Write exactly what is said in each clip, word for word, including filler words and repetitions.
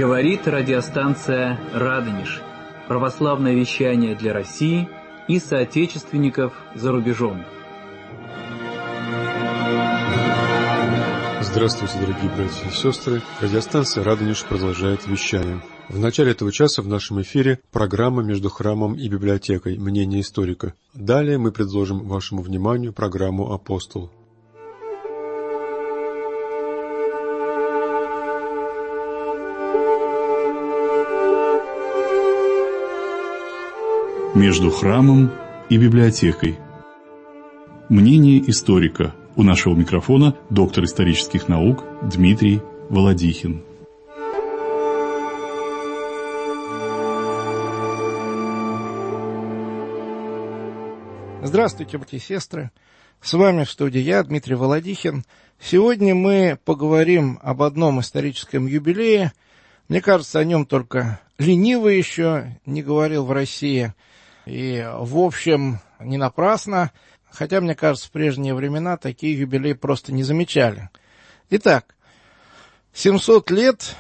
Говорит радиостанция «Радонеж». Православное вещание для России и соотечественников за рубежом. Здравствуйте, дорогие братья и сестры. Радиостанция «Радонеж» продолжает вещание. В начале этого часа в нашем эфире программа «Между храмом и библиотекой. Мнение историка». Далее мы предложим вашему вниманию программу «Апостол». Между храмом и библиотекой. Мнение историка. У нашего микрофона доктор исторических наук Дмитрий Володихин. Здравствуйте, братья и сестры. С вами в студии я, Дмитрий Володихин. Сегодня мы поговорим об одном историческом юбилее. Мне кажется, о нем только ленивый еще не говорил в России. И, в общем, не напрасно, хотя, мне кажется, в прежние времена такие юбилеи просто не замечали. Итак, семьсот лет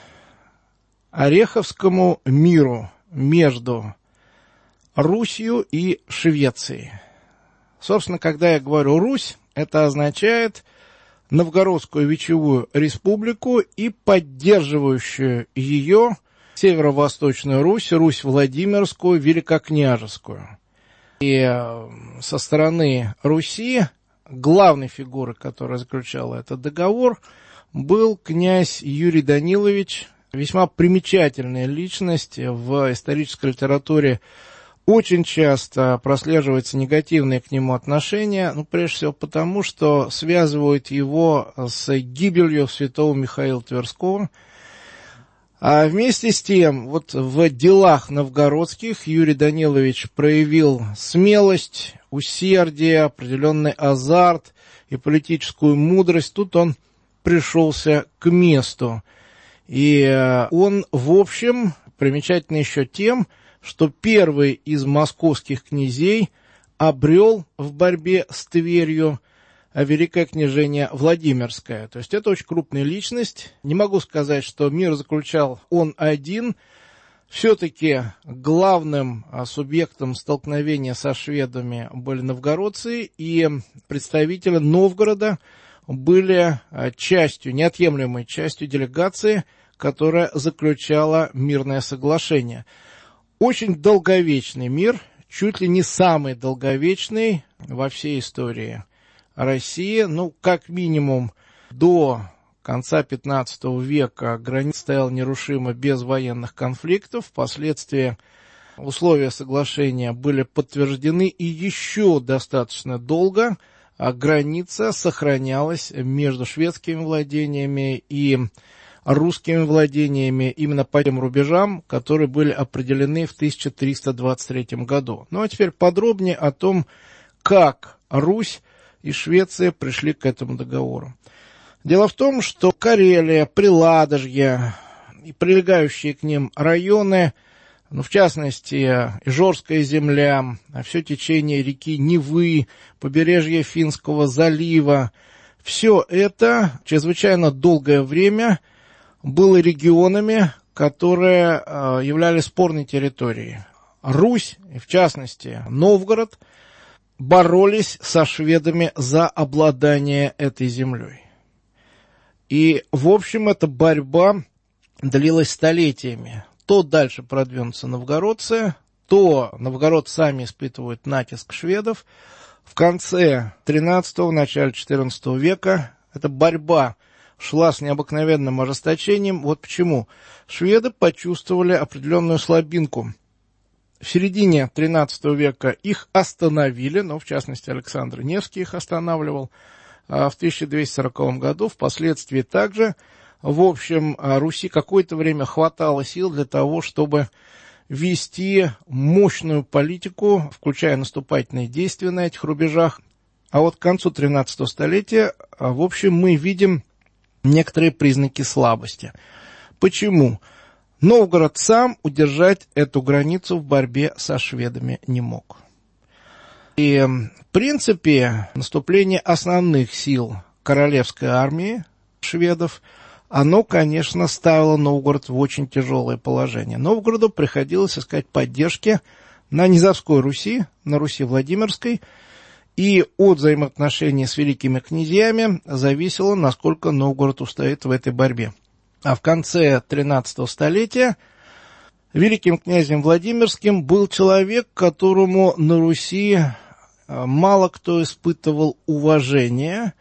Ореховскому миру между Русью и Швецией. Собственно, когда я говорю «Русь», это означает Новгородскую Вечевую Республику и поддерживающую ее Северо-Восточную Русь, Русь Владимирскую, Великокняжескую. И со стороны Руси главной фигурой, которая заключала этот договор, был князь Юрий Данилович, весьма примечательная личность. В исторической литературе очень часто прослеживаются негативные к нему отношения, ну, прежде всего потому, что связывают его с гибелью святого Михаила Тверского. А вместе с тем, вот в делах новгородских Юрий Данилович проявил смелость, усердие, определенный азарт и политическую мудрость. Тут он пришелся к месту. И он, в общем, примечательно еще тем, что первый из московских князей обрел в борьбе с Тверью Великое княжение Владимирское. То есть это очень крупная личность. Не могу сказать, что мир заключал он один. Все-таки главным субъектом столкновения со шведами были новгородцы, и представители Новгорода были частью, неотъемлемой частью делегации, которая заключала мирное соглашение. Очень долговечный мир, чуть ли не самый долговечный во всей истории России. Ну, как минимум, до конца пятнадцатого века граница стояла нерушимо без военных конфликтов. Впоследствии условия соглашения были подтверждены, и еще достаточно долго граница сохранялась между шведскими владениями и русскими владениями именно по тем рубежам, которые были определены в тысяча триста двадцать третьем году. Ну а теперь подробнее о том, как Русь и Швеция пришли к этому договору. Дело в том, что Карелия, Приладожье и прилегающие к ним районы, ну, в частности, Ижорская земля, все течение реки Невы, побережье Финского залива, все это чрезвычайно долгое время было регионами, которые э, являлись спорной территорией. Русь, и в частности Новгород, боролись со шведами за обладание этой землей. И, в общем, эта борьба длилась столетиями. То дальше продвинутся новгородцы, то новгородцы сами испытывают натиск шведов. В конце тринадцатого, начале четырнадцатого века эта борьба шла с необыкновенным ожесточением. Вот почему. Шведы почувствовали определенную слабинку. В середине тринадцатого века их остановили, но в частности Александр Невский их останавливал в тысяча двести сороковом году. Впоследствии также, в общем, Руси какое-то время хватало сил для того, чтобы вести мощную политику, включая наступательные действия на этих рубежах. А вот к концу тринадцатого столетия, в общем, мы видим некоторые признаки слабости. Почему? Новгород сам удержать эту границу в борьбе со шведами не мог. И, в принципе, наступление основных сил королевской армии шведов оно, конечно, ставило Новгород в очень тяжелое положение. Новгороду приходилось искать поддержки на Низовской Руси, на Руси Владимирской, и от взаимоотношений с великими князьями зависело, насколько Новгород устоит в этой борьбе. А в конце тринадцатого столетия великим князем Владимирским был человек, которому на Руси мало кто испытывал уважение,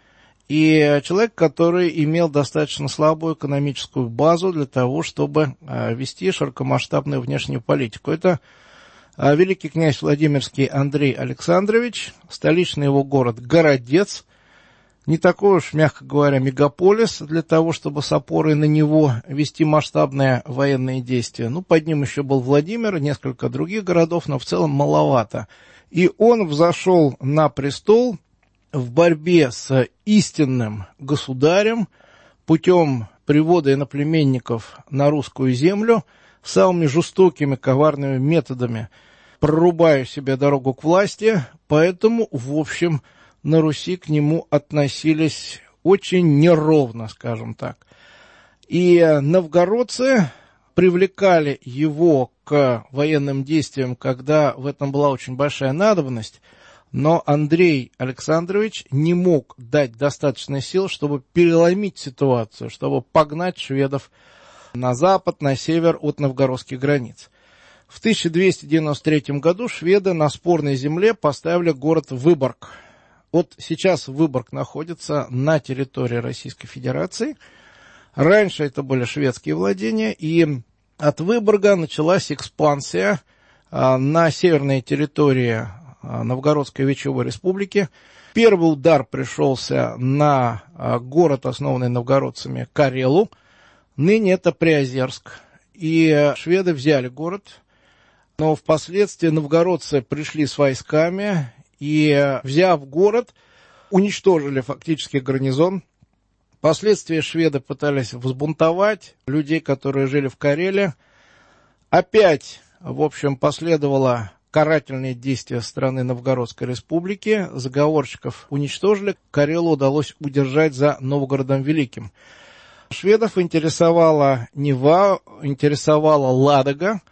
и человек, который имел достаточно слабую экономическую базу для того, чтобы вести широкомасштабную внешнюю политику. Это великий князь Владимирский Андрей Александрович, столичный его город Городец, не такой уж, мягко говоря, мегаполис для того, чтобы с опорой на него вести масштабные военные действия. Ну, под ним еще был Владимир и несколько других городов, но в целом маловато. И он взошел на престол в борьбе с истинным государем путем привода иноплеменников на русскую землю самыми жестокими, коварными методами, прорубая себе дорогу к власти, поэтому, в общем, на Руси к нему относились очень неровно, скажем так. И новгородцы привлекали его к военным действиям, когда в этом была очень большая надобность, но Андрей Александрович не мог дать достаточно сил, чтобы переломить ситуацию, чтобы погнать шведов на запад, на север от новгородских границ. В тысяча двести девяносто третьем году шведы на спорной земле поставили город Выборг. Вот сейчас Выборг находится на территории Российской Федерации. Раньше это были шведские владения, и от Выборга началась экспансия на северной территории Новгородской Вечевой Республики. Первый удар пришелся на город, основанный новгородцами, Карелу. Ныне это Приозерск. И шведы взяли город, но впоследствии новгородцы пришли с войсками и, взяв город, уничтожили фактически гарнизон. Впоследствии шведы пытались взбунтовать людей, которые жили в Карелии. Опять, в общем, последовало карательные действия страны Новгородской Республики. Заговорщиков уничтожили. Карелу удалось удержать за Новгородом Великим. Шведов интересовала Нева, интересовала Ладога.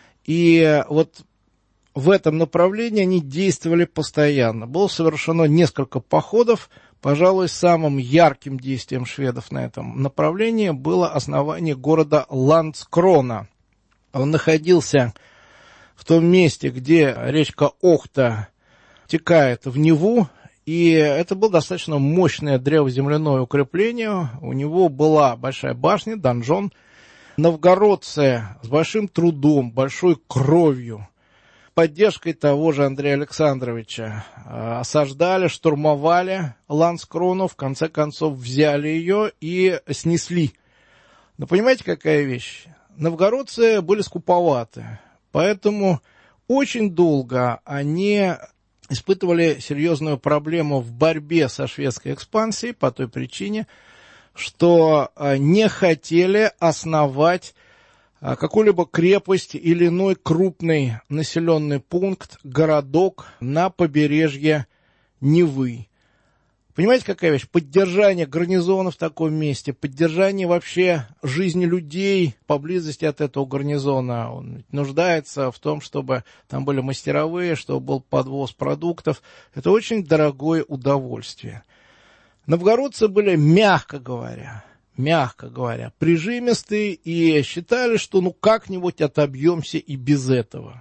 И вот в этом направлении они действовали постоянно. Было совершено несколько походов. Пожалуй, самым ярким действием шведов на этом направлении было основание города Ландскрона. Он находился в том месте, где речка Охта втекает в Неву, и это было достаточно мощное древоземляное укрепление. У него была большая башня, донжон. Новгородцы с большим трудом, большой кровью, поддержкой того же Андрея Александровича осаждали, штурмовали Ландскрону, в конце концов взяли ее и снесли. Но понимаете, какая вещь? Новгородцы были скуповаты, поэтому очень долго они испытывали серьезную проблему в борьбе со шведской экспансией по той причине, что не хотели основать какую-либо крепость или иной крупный населенный пункт, городок на побережье Невы. Понимаете, какая вещь? Поддержание гарнизона в таком месте, поддержание вообще жизни людей поблизости от этого гарнизона. Он нуждается в том, чтобы там были мастеровые, чтобы был подвоз продуктов. Это очень дорогое удовольствие. Новгородцы были, мягко говоря, мягко говоря, прижимистые и считали, что ну как-нибудь отобьемся и без этого.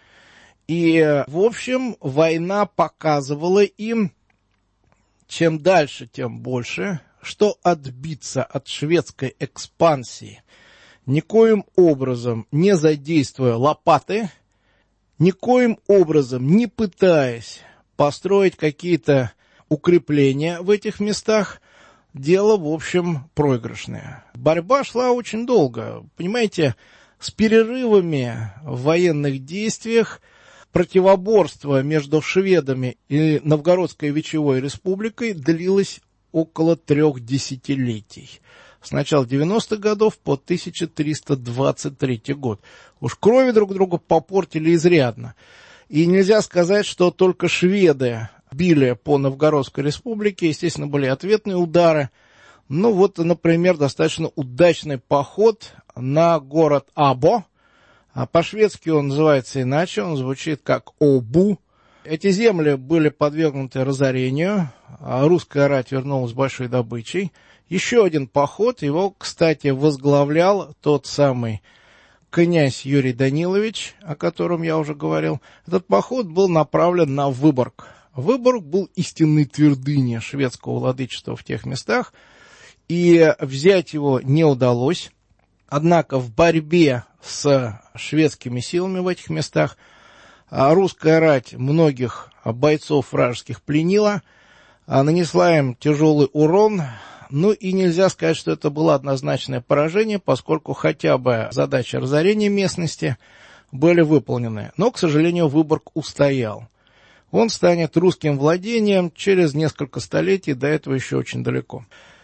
И, в общем, война показывала им, чем дальше, тем больше, что отбиться от шведской экспансии, никоим образом не задействуя лопаты, никоим образом не пытаясь построить какие-то укрепления в этих местах, дело, в общем, проигрышное. Борьба шла очень долго. Понимаете, с перерывами в военных действиях противоборство между шведами и Новгородской Вечевой Республикой длилось около трех десятилетий. С начала девяностых годов по тысяча триста двадцать третий год. Уж крови друг друга попортили изрядно. И нельзя сказать, что только шведы били по Новгородской Республике. Естественно, были ответные удары. Ну вот, например, достаточно удачный поход на город Або. А по-шведски он называется иначе, он звучит как Обу. Эти земли были подвергнуты разорению, а русская рать вернулась с большой добычей. Еще один поход, его, кстати, возглавлял тот самый князь Юрий Данилович, о котором я уже говорил. Этот поход был направлен на Выборг. Выборг был истинной твердыней шведского владычества в тех местах, и взять его не удалось. Однако в борьбе с шведскими силами в этих местах русская рать многих бойцов вражеских пленила, нанесла им тяжелый урон. Ну и нельзя сказать, что это было однозначное поражение, поскольку хотя бы задачи разорения местности были выполнены. Но, к сожалению, Выборг устоял. Он станет русским владением через несколько столетий, до этого еще очень далеко.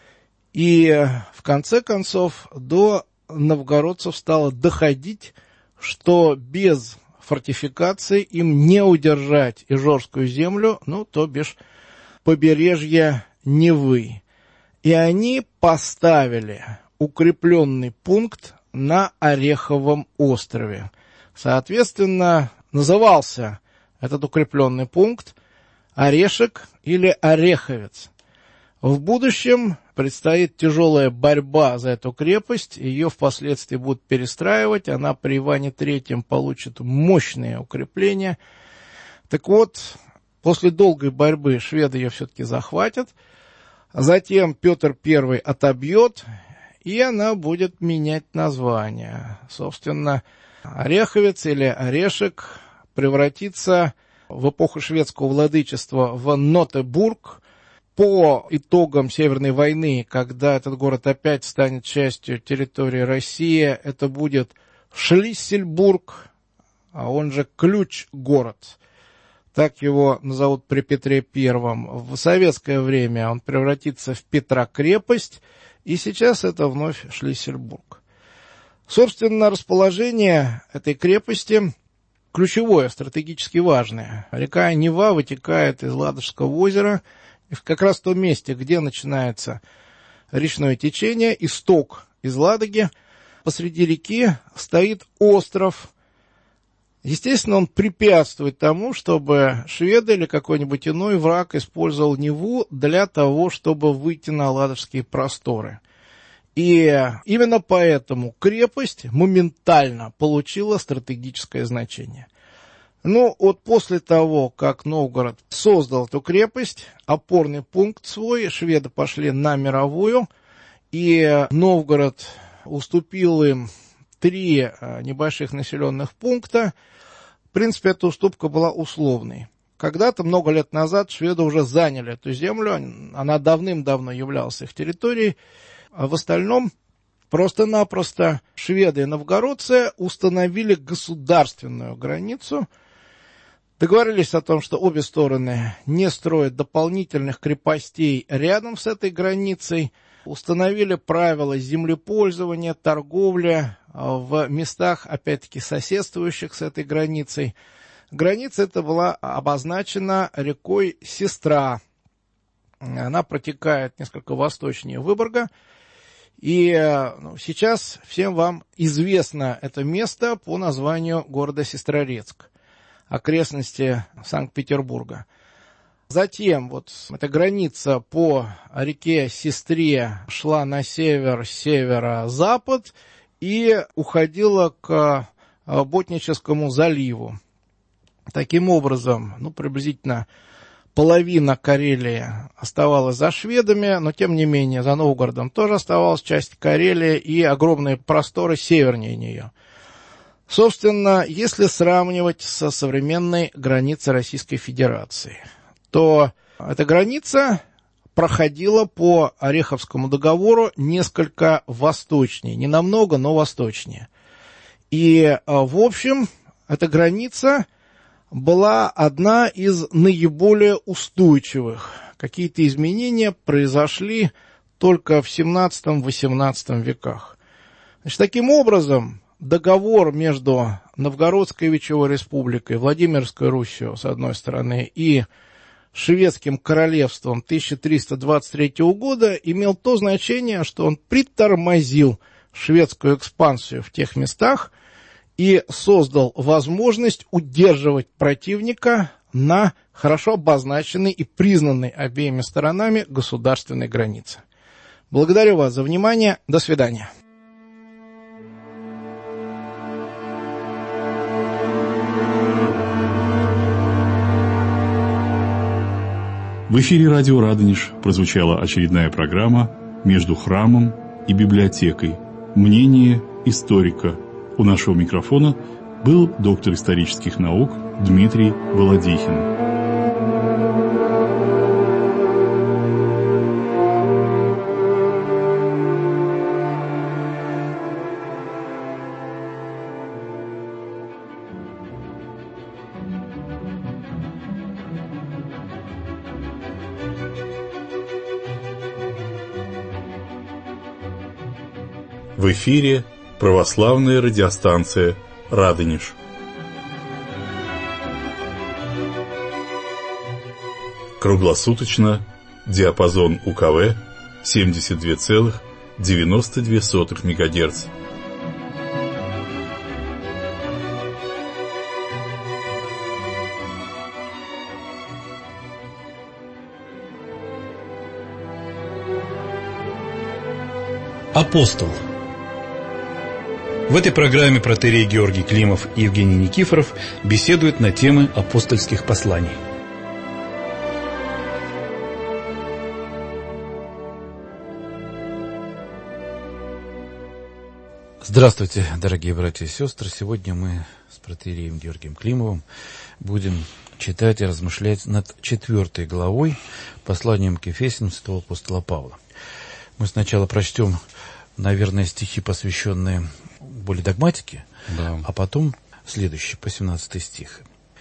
И в конце концов до новгородцев стало доходить, что без фортификаций им не удержать Ижорскую землю, ну, то бишь побережье Невы. И они поставили укрепленный пункт на Ореховом острове. Соответственно, назывался этот укрепленный пункт Орешек или Ореховец. В будущем предстоит тяжелая борьба за эту крепость, ее впоследствии будут перестраивать, она при Иване Третьем получит мощные укрепления. Так вот, после долгой борьбы шведы ее все-таки захватят, затем Петр Первый отобьет, и она будет менять название. Собственно, Ореховец или Орешек превратится в эпоху шведского владычества в Нотебург. По итогам Северной войны, когда этот город опять станет частью территории России, это будет Шлиссельбург, а он же Ключ-город. Так его назовут при Петре Первом. В советское время он превратится в Петра-крепость, и сейчас это вновь Шлиссельбург. Собственно, расположение этой крепости ключевое, стратегически важное. Река Нева вытекает из Ладожского озера, и как раз в том месте, где начинается речное течение, исток из Ладоги, посреди реки стоит остров. Естественно, он препятствует тому, чтобы шведы или какой-нибудь иной враг использовал Неву для того, чтобы выйти на ладожские просторы. И именно поэтому крепость моментально получила стратегическое значение. Ну, вот после того, как Новгород создал эту крепость, опорный пункт свой, шведы пошли на мировую, и Новгород уступил им три небольших населенных пункта. В принципе, эта уступка была условной. Когда-то, много лет назад, шведы уже заняли эту землю, она давным-давно являлась их территорией, а в остальном просто-напросто шведы и новгородцы установили государственную границу, договорились о том, что обе стороны не строят дополнительных крепостей рядом с этой границей, установили правила землепользования, торговли в местах, опять-таки, соседствующих с этой границей. Граница эта была обозначена рекой Сестра. Она протекает несколько восточнее Выборга. И ну, сейчас всем вам известно это место по названию города Сестрорецк, окрестности Санкт-Петербурга. Затем вот эта граница по реке Сестре шла на север, северо-запад и уходила к Ботническому заливу. Таким образом, ну, приблизительно половина Карелии оставалась за шведами, но тем не менее за Новгородом тоже оставалась часть Карелии и огромные просторы севернее нее. Собственно, если сравнивать со современной границей Российской Федерации, то эта граница проходила по Ореховскому договору несколько восточнее, не намного, но восточнее. И, в общем, эта граница была одна из наиболее устойчивых. Какие-то изменения произошли только в семнадцатом-восемнадцатом веках. Значит, таким образом, договор между Новгородской Вечевой Республикой, Владимирской Русью, с одной стороны, и шведским королевством тысяча триста двадцать третьего года имел то значение, что он притормозил шведскую экспансию в тех местах и создал возможность удерживать противника на хорошо обозначенной и признанной обеими сторонами государственной границе. Благодарю вас за внимание. До свидания. В эфире радио «Радонеж» прозвучала очередная программа «Между храмом и библиотекой. Мнение историка». У нашего микрофона был доктор исторических наук Дмитрий Володихин. В эфире православная радиостанция «Радонеж». Круглосуточно, диапазон У К В семьдесят два целых девяносто две сотых мегагерц. Апостол. В этой программе протоиерей Георгий Климов и Евгений Никифоров беседуют на темы апостольских посланий. Здравствуйте, дорогие братья и сестры. Сегодня мы с протоиереем Георгием Климовым будем читать и размышлять над четвертой главой посланием к Ефесянам святого апостола Павла. Мы сначала прочтем, наверное, стихи, посвященные более догматике, да. А потом следующий, по семнадцатый стих.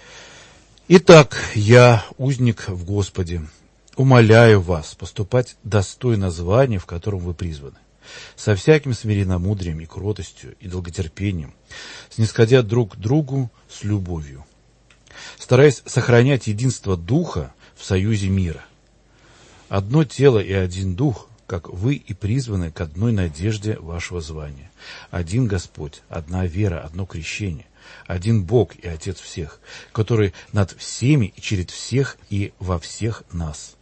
«Итак, я, узник в Господе, умоляю вас поступать достойно звания, в котором вы призваны, со всяким смиренномудрием и кротостью и долготерпением, снисходя друг к другу с любовью, стараясь сохранять единство Духа в союзе мира. Одно тело и один Дух, как вы и призваны к одной надежде вашего звания. Один Господь, одна вера, одно крещение, один Бог и Отец всех, который над всеми и через всех и во всех нас.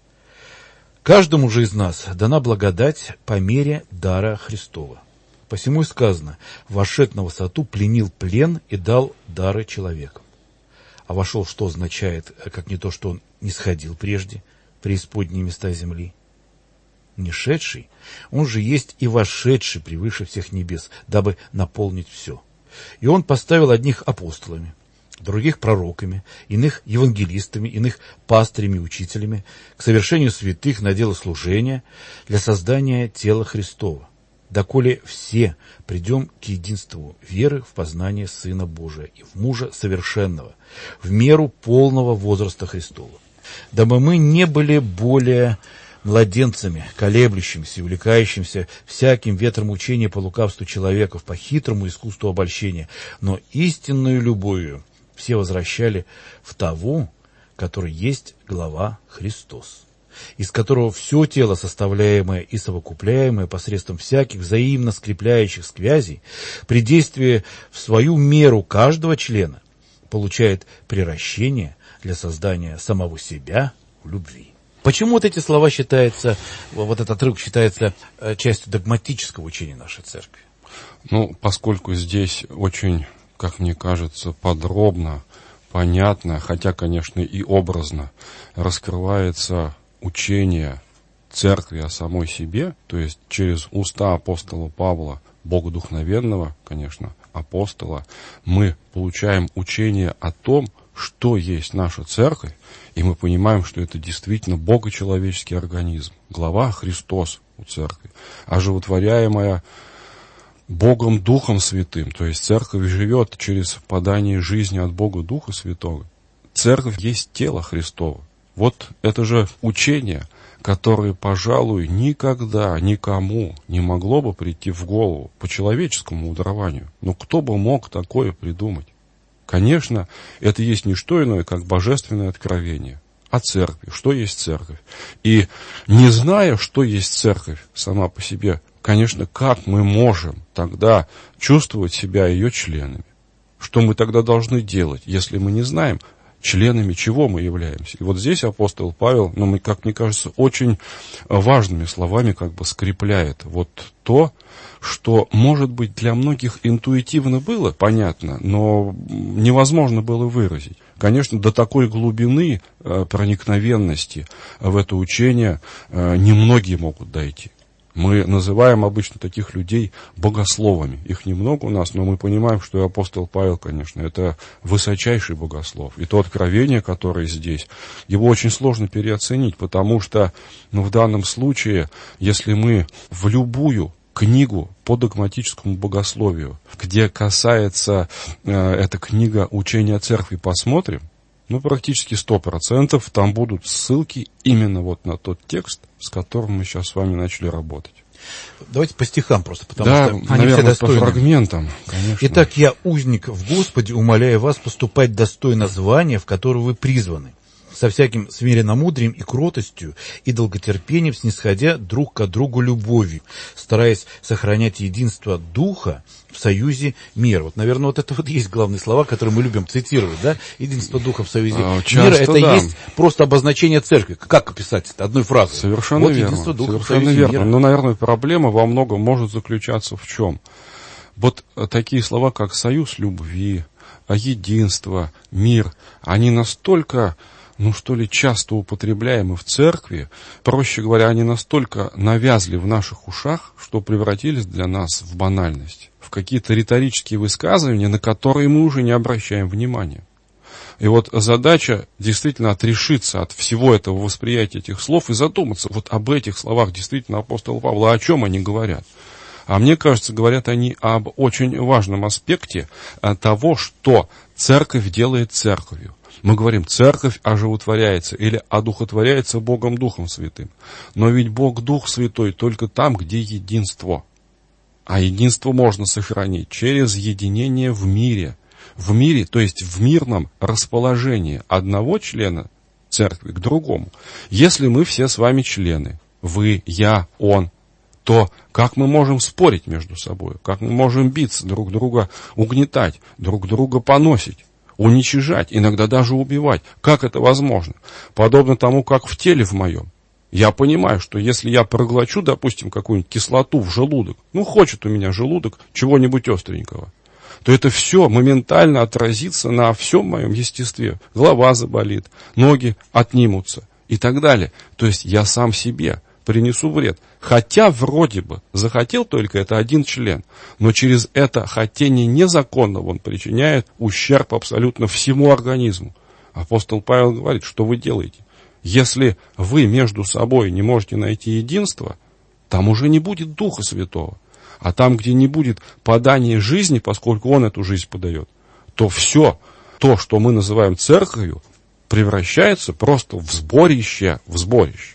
Каждому же из нас дана благодать по мере дара Христова. Посему и сказано: вошед на высоту, пленил плен и дал дары человекам. А вошел, что означает, как не то, что он не сходил прежде, преисподние места земли. Не шедший, он же есть и вошедший превыше всех небес, дабы наполнить все. И он поставил одних апостолами, других пророками, иных евангелистами, иных пастырями и учителями, к совершению святых на дело служения, для создания тела Христова, доколе все придем к единству веры в познание Сына Божия и в мужа совершенного, в меру полного возраста Христова, дабы мы не были более младенцами, колеблющимся и увлекающимся всяким ветром учения по лукавству человеков, по хитрому искусству обольщения, но истинную любовью все возвращали в того, который есть глава Христос, из которого все тело, составляемое и совокупляемое посредством всяких взаимно скрепляющих связей, при действии в свою меру каждого члена, получает приращение для создания самого себя в любви. Почему вот эти слова считаются, вот этот отрывок считается частью догматического учения нашей церкви? Ну, поскольку здесь очень, как мне кажется, подробно, понятно, хотя, конечно, и образно раскрывается учение церкви о самой себе, то есть через уста апостола Павла, богодухновенного, конечно, апостола, мы получаем учение о том, что есть наша церковь, и мы понимаем, что это действительно богочеловеческий организм, глава Христос у церкви, оживотворяемая Богом Духом Святым, то есть церковь живет через подание жизни от Бога Духа Святого. Церковь есть тело Христово. Вот это же учение, которое, пожалуй, никогда никому не могло бы прийти в голову по человеческому мудрованию. Но кто бы мог такое придумать? Конечно, это есть не что иное, как божественное откровение. о церкви, что есть церковь. И не зная, что есть церковь сама по себе, конечно, как мы можем тогда чувствовать себя ее членами? Что мы тогда должны делать, если мы не знаем, членами чего мы являемся? И вот здесь апостол Павел, ну, как мне кажется, очень важными словами как бы скрепляет вот то, что, может быть, для многих интуитивно было понятно, но невозможно было выразить. Конечно, до такой глубины э, проникновенности в это учение э, немногие могут дойти. Мы называем обычно таких людей богословами. Их немного у нас, но мы понимаем, что и апостол Павел, конечно, это высочайший богослов. И то откровение, которое здесь, его очень сложно переоценить, потому что, ну, в данном случае, если мы в любую книгу по догматическому богословию, где касается э, эта книга учения церкви, посмотрим, ну, практически сто процентов там будут ссылки именно вот на тот текст, с которым мы сейчас с вами начали работать. Давайте по стихам просто, потому да, что они наверное, все достойны. По фрагментам, конечно. Итак, я, узник в Господе, умоляю вас поступать достойно звания, в которое вы призваны, со всяким смиренномудрием и кротостью и долготерпением, снисходя друг к другу любовью, стараясь сохранять единство духа в союзе мира. Вот, наверное, вот это вот есть главные слова, которые мы любим цитировать, да? Единство духа в союзе а, мира, это да. есть просто обозначение церкви. Как описать это одной фразой? Совершенно вот верно. Единство духа Совершенно в союзе верно. мира. Но, наверное, проблема во многом может заключаться в чем? Вот такие слова, как союз любви, единство, мир, они настолько, ну что ли, часто употребляемы в церкви, проще говоря, они настолько навязли в наших ушах, что превратились для нас в банальность, в какие-то риторические высказывания, на которые мы уже не обращаем внимания. И вот задача действительно отрешиться от всего этого восприятия этих слов и задуматься вот об этих словах действительно апостола Павла, о чем они говорят. А мне кажется, говорят они об очень важном аспекте того, что церковь делает церковью. Мы говорим, церковь оживотворяется или одухотворяется Богом Духом Святым. Но ведь Бог Дух Святой только там, где единство. А единство можно сохранить через единение в мире. В мире, то есть в мирном расположении одного члена церкви к другому. Если мы все с вами члены, вы, я, он, то как мы можем спорить между собой? Как мы можем биться, друг друга угнетать, друг друга поносить? Уничижать, иногда даже убивать. Как это возможно? Подобно тому, как в теле в моем. Я понимаю, что если я проглочу, допустим, какую-нибудь кислоту в желудок, ну, хочет у меня желудок чего-нибудь остренького, то это все моментально отразится на всем моем естестве. Голова заболит, ноги отнимутся и так далее. То есть я сам себе принесу вред. Хотя вроде бы захотел только это один член, но через это хотение незаконного он причиняет ущерб абсолютно всему организму. Апостол Павел говорит, что вы делаете. Если вы между собой не можете найти единство, там уже не будет Духа Святого. А там, где не будет подания жизни, поскольку Он эту жизнь подает, то все то, что мы называем церковью, превращается просто в сборище, в сборище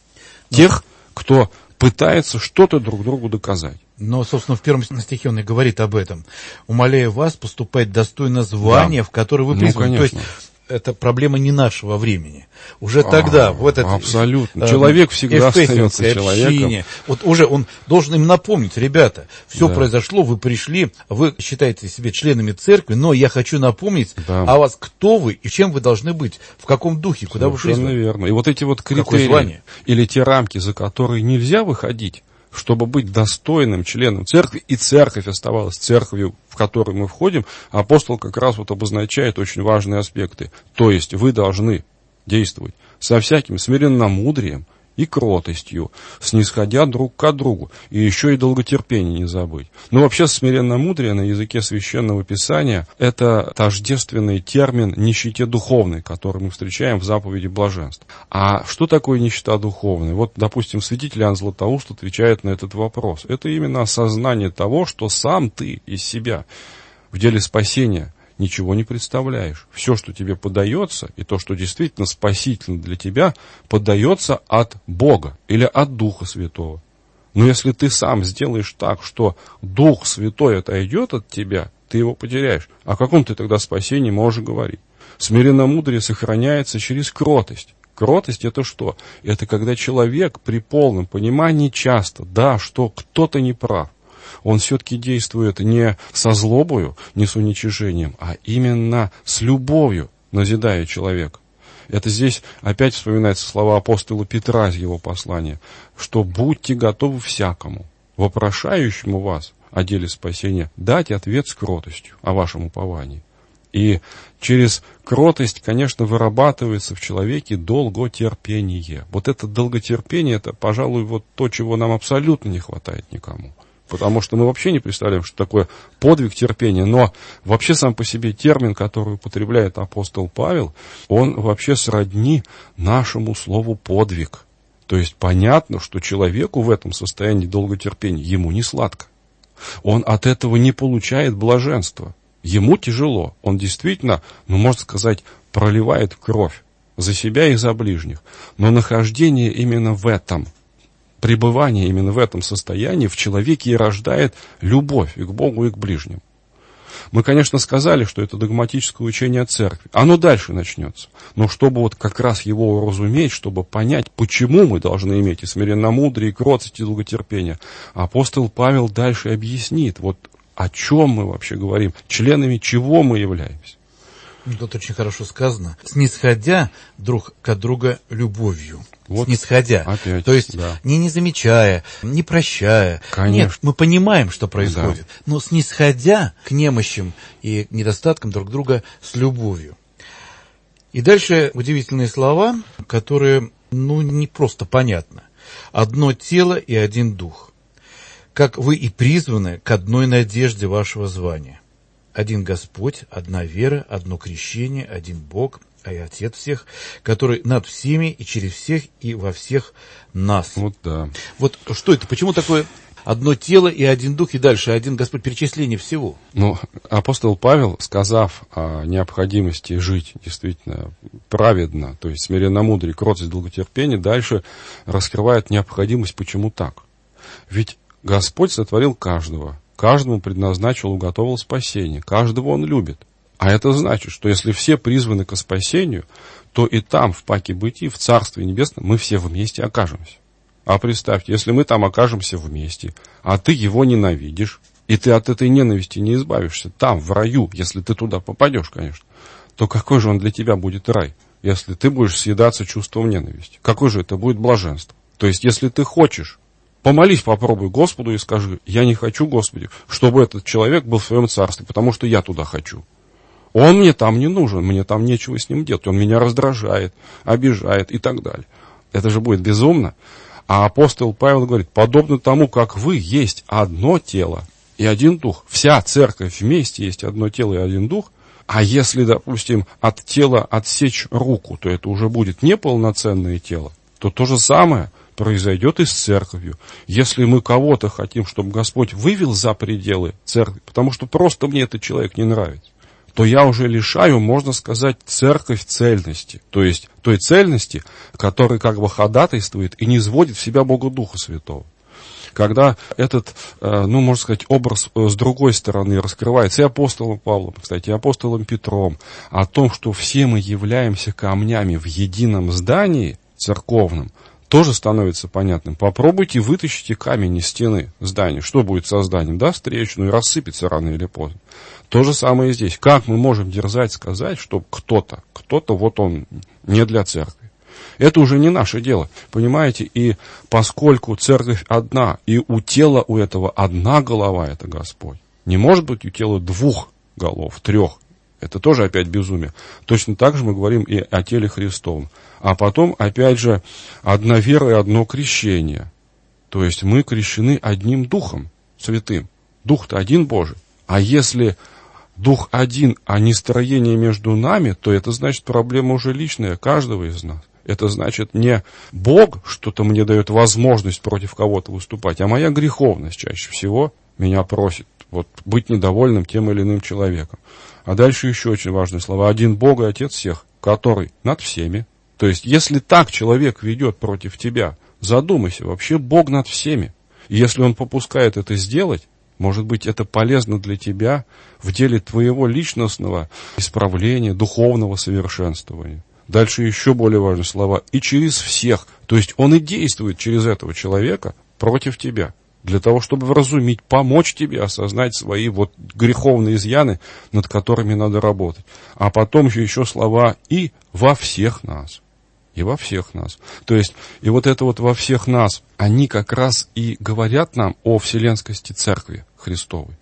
тех, кто пытается что-то друг другу доказать. Но, собственно, в первом стихе он и говорит об этом. «Умоляю вас поступать достойно звания, да. в которое вы призваны». Ну, то есть это проблема не нашего времени. Уже тогда, а, в этот... Абсолютно. Э, Человек всегда остается человеком. Вот уже он должен им напомнить, ребята, все да. произошло, вы пришли, вы считаете себя членами церкви, но я хочу напомнить да. о вас, кто вы и чем вы должны быть, в каком духе, куда Совершенно вы призваны. Верно. И вот эти вот критерии, или те рамки, за которые нельзя выходить, чтобы быть достойным членом церкви, и церковь оставалась церковью, в которую мы входим, апостол как раз вот обозначает очень важные аспекты. То есть вы должны действовать со всяким смиренномудрием и кротостью, снисходя друг к другу, и еще и долготерпение не забыть. Но вообще смиренномудрие на языке Священного Писания – это тождественный термин нищете духовной, который мы встречаем в заповеди блаженств. А что такое нищета духовная? Вот, допустим, святитель Иоанн Златоуст отвечает на этот вопрос. Это именно осознание того, что сам ты из себя в деле спасения ничего не представляешь. Все, что тебе подается, и то, что действительно спасительно для тебя, подается от Бога или от Духа Святого. Но если ты сам сделаешь так, что Дух Святой отойдет от тебя, ты его потеряешь. О каком ты тогда спасении можешь говорить? Смиренномудрие сохраняется через кротость. Кротость — это что? Это когда человек при полном понимании часто, да, что кто-то не прав, он все-таки действует не со злобою, не с уничижением, а именно с любовью, назидая человека. Это здесь опять вспоминаются слова апостола Петра из его послания, что будьте готовы всякому, вопрошающему вас о деле спасения, дать ответ с кротостью о вашем уповании. И через кротость, конечно, вырабатывается в человеке долготерпение. Вот это долготерпение, это, пожалуй, вот то, чего нам абсолютно не хватает никому. Потому что мы вообще не представляем, что такое подвиг терпения. Но вообще сам по себе термин, который употребляет апостол Павел, он вообще сродни нашему слову «подвиг». То есть понятно, что человеку в этом состоянии долготерпения ему не сладко. Он от этого не получает блаженства. Ему тяжело. Он действительно, ну, можно сказать, проливает кровь за себя и за ближних. Но нахождение именно в этом, пребывание именно в этом состоянии в человеке и рождает любовь и к Богу, и к ближним. Мы, конечно, сказали, что это догматическое учение церкви. Оно дальше начнется. Но чтобы вот как раз его уразуметь, чтобы понять, почему мы должны иметь и смиренномудрие, и кротость, и долготерпение, апостол Павел дальше объяснит, вот о чем мы вообще говорим, членами чего мы являемся. Тут очень хорошо сказано. Снисходя друг к другу любовью. Вот снисходя. Опять, то есть да. не, не замечая, не прощая. Конечно. Нет, мы понимаем, что происходит. Да. Но снисходя к немощам и недостаткам друг друга с любовью. И дальше удивительные слова, которые, ну, не просто понятно. Одно тело и один дух. Как вы и призваны к одной надежде вашего звания. Один Господь, одна вера, одно крещение, один Бог, а и Отец всех, который над всеми и через всех и во всех нас. Вот да. Вот что это? Почему такое одно тело и один дух, и дальше один Господь, перечисление всего? Ну, апостол Павел, сказав о необходимости жить действительно праведно, то есть смиренномудрие, кротость, долготерпение, дальше раскрывает необходимость, почему так. Ведь Господь сотворил каждого. Каждому предназначил, уготовил спасение. Каждого Он любит. А это значит, что если все призваны к спасению, то и там, в паке бытии, в Царстве Небесном, мы все вместе окажемся. А представьте, если мы там окажемся вместе, а ты его ненавидишь, и ты от этой ненависти не избавишься, там, в раю, если ты туда попадешь, конечно, то какой же он для тебя будет рай, если ты будешь съедаться чувством ненависти? Какое же это будет блаженство? То есть, если ты хочешь, помолись, попробуй Господу и скажи: я не хочу, Господи, чтобы этот человек был в своем царстве, потому что я туда хочу. Он мне там не нужен, мне там нечего с ним делать, он меня раздражает, обижает и так далее. Это же будет безумно. А апостол Павел говорит: подобно тому, как вы есть одно тело и один дух, вся церковь вместе есть одно тело и один дух, а если, допустим, от тела отсечь руку, то это уже будет неполноценное тело, то то же самое произойдет и с церковью. Если мы кого-то хотим, чтобы Господь вывел за пределы церкви, потому что просто мне этот человек не нравится, то я уже лишаю, можно сказать, церковь цельности. То есть той цельности, которая как бы ходатайствует и низводит в себя Бога Духа Святого. Когда этот, ну, можно сказать, образ с другой стороны раскрывается и апостолом Павлом, кстати, и апостолом Петром, о том, что все мы являемся камнями в едином здании церковном, тоже становится понятным. Попробуйте вытащите камень из стены здания. Что будет со зданием? Да, встречную, и рассыпется рано или поздно. То же самое и здесь. Как мы можем дерзать сказать, что кто-то, кто-то вот он не для церкви? Это уже не наше дело, понимаете? И поскольку церковь одна, и у тела у этого одна голова, это Господь, не может быть у тела двух голов, трех. Это тоже опять безумие. Точно так же мы говорим и о теле Христовом. А потом, опять же, одна вера и одно крещение. То есть мы крещены одним Духом Святым. Дух-то один Божий. А если Дух один, а не строение между нами, то это значит проблема уже личная каждого из нас. Это значит не Бог что-то мне дает возможность против кого-то выступать, а моя греховность чаще всего меня просит вот, быть недовольным тем или иным человеком. А дальше еще очень важные слова. Один Бог и Отец всех, который над всеми. То есть, если так человек ведет против тебя, задумайся, вообще Бог над всеми. И если он попускает это сделать, может быть, это полезно для тебя в деле твоего личностного исправления, духовного совершенствования. Дальше еще более важные слова. И через всех. То есть он и действует через этого человека против тебя. Для того, чтобы вразумить, помочь тебе осознать свои вот греховные изъяны, над которыми надо работать. А потом еще, еще слова «и во всех нас». И во всех нас. То есть, и вот это вот во всех нас, они как раз и говорят нам о вселенскости Церкви Христовой.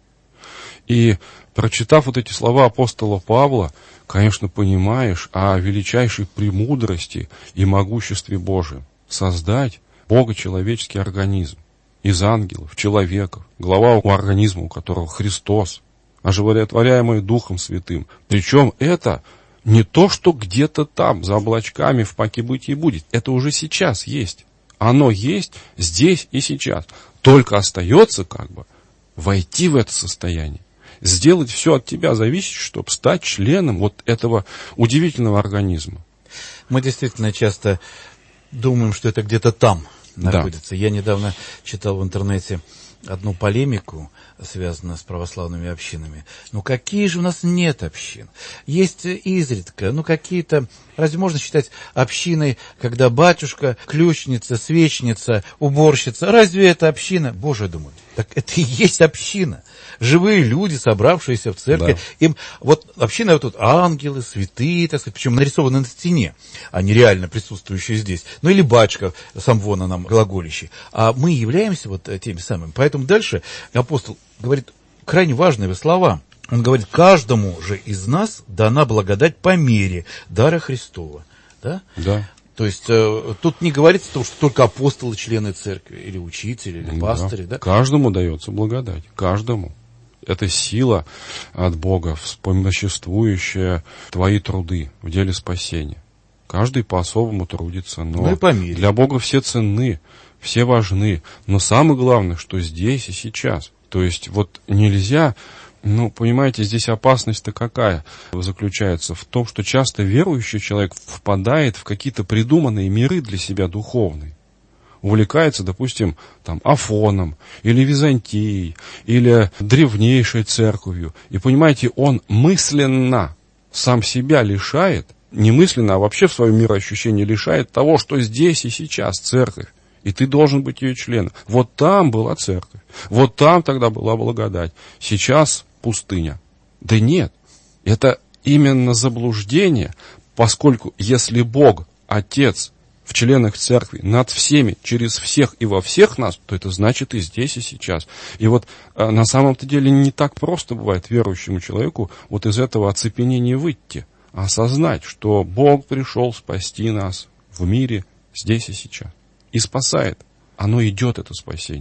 И прочитав вот эти слова апостола Павла, конечно, понимаешь о величайшей премудрости и могуществе Божьем. Создать богочеловеческий организм. Из ангелов, человеков, глава у организма, у которого Христос, оживотворяемый Духом Святым. Причем это не то, что где-то там, за облачками, в паке бытия будет. Это уже сейчас есть. Оно есть здесь и сейчас. Только остается как бы войти в это состояние. Сделать все от тебя зависит, чтобы стать членом вот этого удивительного организма. Мы действительно часто думаем, что это где-то там находится. Да. Я недавно читал в интернете одну полемику, связанную с православными общинами. Ну, какие же у нас нет общин? Есть изредка, ну, какие-то... Разве можно считать общиной, когда батюшка, ключница, свечница, уборщица? Разве это община? Боже, думаю, так это и есть община. Живые люди, собравшиеся в церкви. Да. Им вот община вот тут ангелы, святые, так сказать, причем нарисованы на стене, а не реально присутствующие здесь. Ну, или батюшка самвона нам глаголищий. А мы являемся вот теми самыми. Поэтому дальше апостол говорит крайне важные слова. Он говорит, каждому же из нас дана благодать по мере дара Христова. Да? Да. То есть э, тут не говорится то, что только апостолы, члены церкви, или учители, или пастыри. Да. Да? Каждому дается благодать. Каждому. Это сила от Бога, вспомоществующая твои труды в деле спасения. Каждый по-особому трудится. Но ну и по мере. Для Бога все ценны, все важны. Но самое главное, что здесь и сейчас. То есть вот нельзя... Ну, понимаете, здесь опасность-то какая заключается? В том, что часто верующий человек впадает в какие-то придуманные миры для себя духовные. Увлекается, допустим, там, Афоном, или Византией, или древнейшей церковью. И, понимаете, он мысленно сам себя лишает, не мысленно, а вообще в своем мироощущении лишает того, что здесь и сейчас церковь. И ты должен быть ее членом. Вот там была церковь. Вот там тогда была благодать. Сейчас пустыня. Да нет. Это именно заблуждение, поскольку если Бог, Отец, в членах церкви, над всеми, через всех и во всех нас, то это значит и здесь, и сейчас. И вот а, на самом-то деле не так просто бывает верующему человеку вот из этого оцепенения выйти, а осознать, что Бог пришел спасти нас в мире здесь и сейчас. И спасает. Оно идет, это спасение.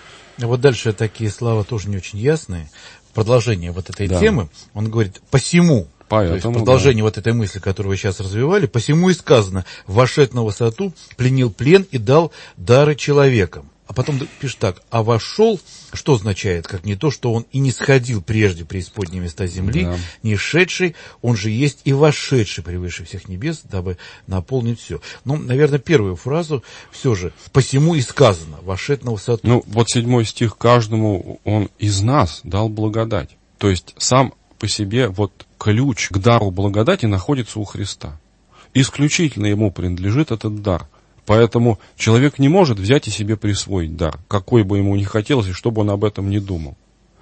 Вот дальше такие слова тоже не очень ясные. Продолжение вот этой да. темы. Он говорит, посему, Поэтому, то есть продолжение да. вот этой мысли, которую вы сейчас развивали, посему и сказано, вошед на высоту, пленил плен и дал дары человекам. А потом пишет так, а вошел, что означает, как не то, что он и не сходил прежде преисподние места земли, да. не шедший, он же есть и вошедший превыше всех небес, дабы наполнить все. Ну, наверное, первую фразу все же, посему и сказано, вошед на высоту. Ну, вот седьмой стих, каждому он из нас дал благодать. То есть сам по себе вот ключ к дару благодати находится у Христа. Исключительно ему принадлежит этот дар. Поэтому человек не может взять и себе присвоить дар, какой бы ему ни хотелось, и чтобы он об этом не думал.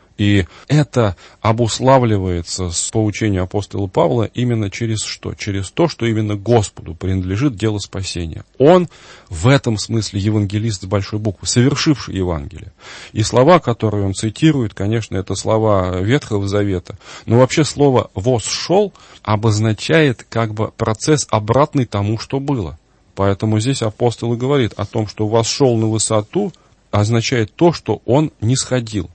И это обуславливается с поучения апостола Павла именно через что? Через то, что именно Господу принадлежит дело спасения. Он в этом смысле евангелист с большой буквы, совершивший Евангелие. И слова, которые он цитирует, конечно, это слова Ветхого Завета. Но вообще слово «восшел» обозначает как бы процесс обратный тому, что было. Поэтому здесь апостол и говорит о том, что «восшел на высоту» означает то, что он не сходил.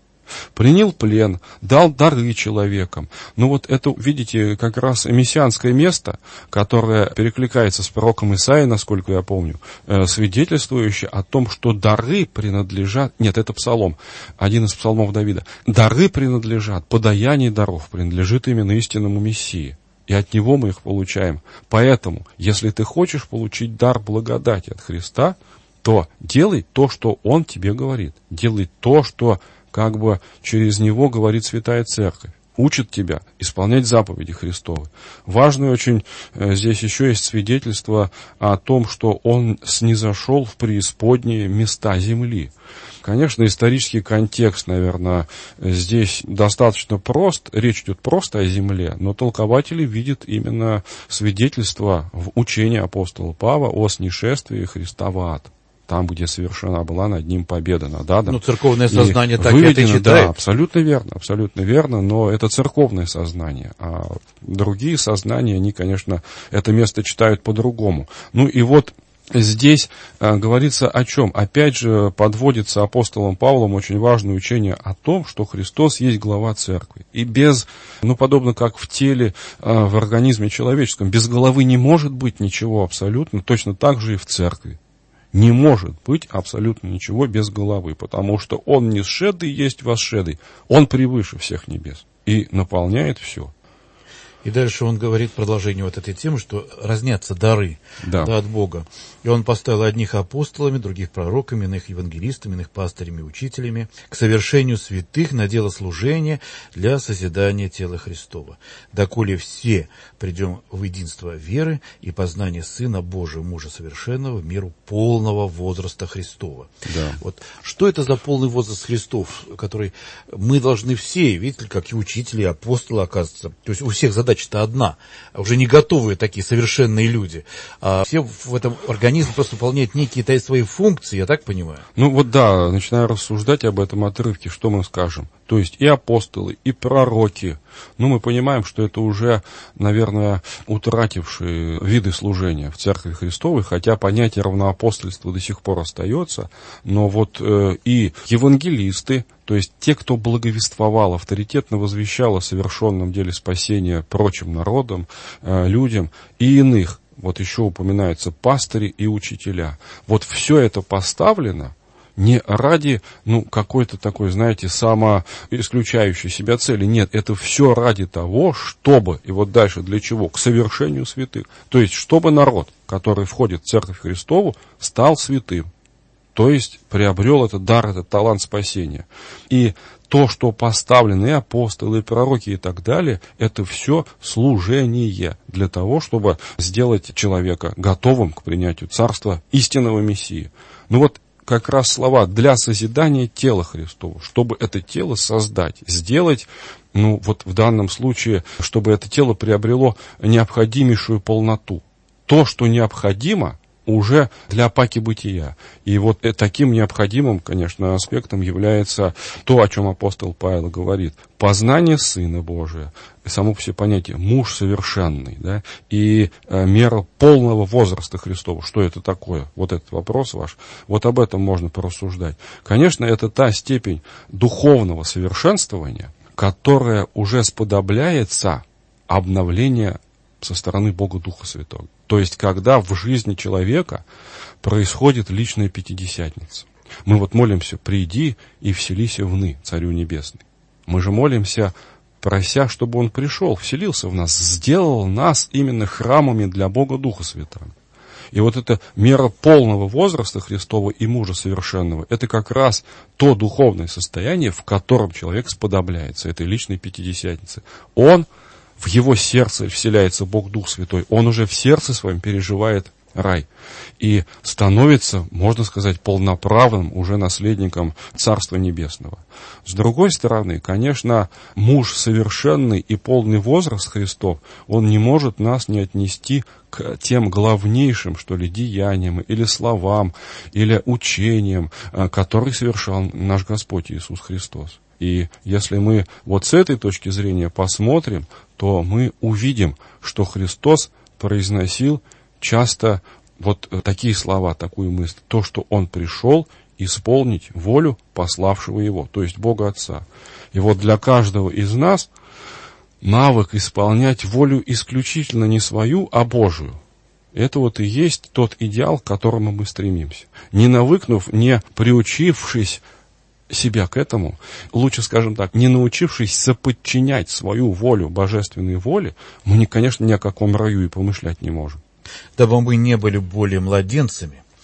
Принял плен, дал дары человекам. Ну вот это, видите, как раз мессианское место, которое перекликается с пророком Исаией, насколько я помню, э, свидетельствующее о том, что дары принадлежат... Нет, это псалом, один из псалмов Давида. Дары принадлежат, подаяние даров принадлежит именно истинному Мессии. И от него мы их получаем. Поэтому, если ты хочешь получить дар благодати от Христа, то делай то, что Он тебе говорит. Делай то, что как бы через него говорит Святая Церковь. учит тебя исполнять заповеди Христовы. Важно очень, здесь еще есть свидетельство о том, что он снизошел в преисподние места земли. Конечно, исторический контекст, наверное, здесь достаточно прост, речь идет просто о земле, но толкователи видят именно свидетельство в учении апостола Павла о снишествии Христа в ад. Там, где совершена была над ним победа над адом. Ну, церковное сознание и так выведено, это и читает. Да, абсолютно верно, абсолютно верно, но это церковное сознание. А другие сознания, они, конечно, это место читают по-другому. Ну и вот здесь а, говорится о чем? Опять же, подводится апостолом Павлом очень важное учение о том, что Христос есть глава церкви. И без, ну, подобно как в теле, а, в организме человеческом, без головы не может быть ничего абсолютно, точно так же и в церкви. Не может быть абсолютно ничего без головы, потому что Он не сшедый есть восшедый, Он превыше всех небес и наполняет все. И дальше он говорит продолжение вот этой темы, что разнятся дары да. Да, от Бога. И он поставил одних апостолами, других пророками, иных евангелистами, иных пастырями, учителями, к совершению святых на дело служения для созидания тела Христова. Доколе все придем в единство веры и познание Сына Божия, Мужа Совершенного, в меру полного возраста Христова. Да. Вот что это за полный возраст Христов, который мы должны все, видите, как и учители, и апостолы, оказывается. То есть у всех задача-то одна, уже не готовые такие совершенные люди. А все в этом организме просто выполняют некие свои функции, я так понимаю? Ну вот да, начиная рассуждать об этом отрывке, что мы скажем? То есть и апостолы, и пророки, ну мы понимаем, что это уже, наверное, утратившие виды служения в Церкви Христовой, хотя понятие равноапостольства до сих пор остается, но вот э, и евангелисты, то есть те, кто благовествовал, авторитетно возвещал о совершенном деле спасения прочим народам, э, людям и иных. Вот еще упоминаются пастыри и учителя. Вот все это поставлено не ради, ну, какой-то такой, знаете, самоисключающей себя цели. Нет, это все ради того, чтобы, и вот дальше для чего? К совершению святых. То есть, чтобы народ, который входит в Церковь Христову, стал святым. То есть, приобрел этот дар, этот талант спасения. И то, что поставлены и апостолы, и пророки, и так далее, это все служение для того, чтобы сделать человека готовым к принятию царства истинного Мессии. Ну вот, как раз слова «для созидания тела Христова», чтобы это тело создать, сделать, ну вот в данном случае, чтобы это тело приобрело необходимейшую полноту. То, что необходимо, уже для паки бытия. И вот таким необходимым, конечно, аспектом является то, о чем апостол Павел говорит. Познание Сына Божия, само по себе понятие муж совершенный, да, и э, мера полного возраста Христова. Что это такое? Вот этот вопрос ваш. Вот об этом можно порассуждать. Конечно, это та степень духовного совершенствования, которая уже сподобляется обновлению со стороны Бога Духа Святого. То есть, когда в жизни человека происходит личная пятидесятница. Мы вот молимся: «Приди и вселися вны, Царю Небесный». Мы же молимся, прося, чтобы Он пришел, вселился в нас, сделал нас именно храмами для Бога Духа Святого. И вот эта мера полного возраста Христова и мужа совершенного, это как раз то духовное состояние, в котором человек сподобляется этой личной пятидесятницы. Он В его сердце вселяется Бог Дух Святой. Он уже в сердце своем переживает рай. И становится, можно сказать, полноправным уже наследником Царства Небесного. С другой стороны, конечно, муж совершенный и полный возраст Христов, он не может нас не отнести к тем главнейшим, что ли, деяниям, или словам, или учениям, которые совершал наш Господь Иисус Христос. И если мы вот с этой точки зрения посмотрим, то мы увидим, что Христос произносил часто вот такие слова, такую мысль: то, что Он пришел исполнить волю пославшего Его, то есть Бога Отца. И вот для каждого из нас навык исполнять волю исключительно не свою, а Божию. Это вот и есть тот идеал, к которому мы стремимся. Не навыкнув, не приучившись себя к этому, лучше, скажем так, не научившись соподчинять свою волю божественной воле, мы, конечно, ни о каком раю и помышлять не можем. Дабы мы не были более младенцами,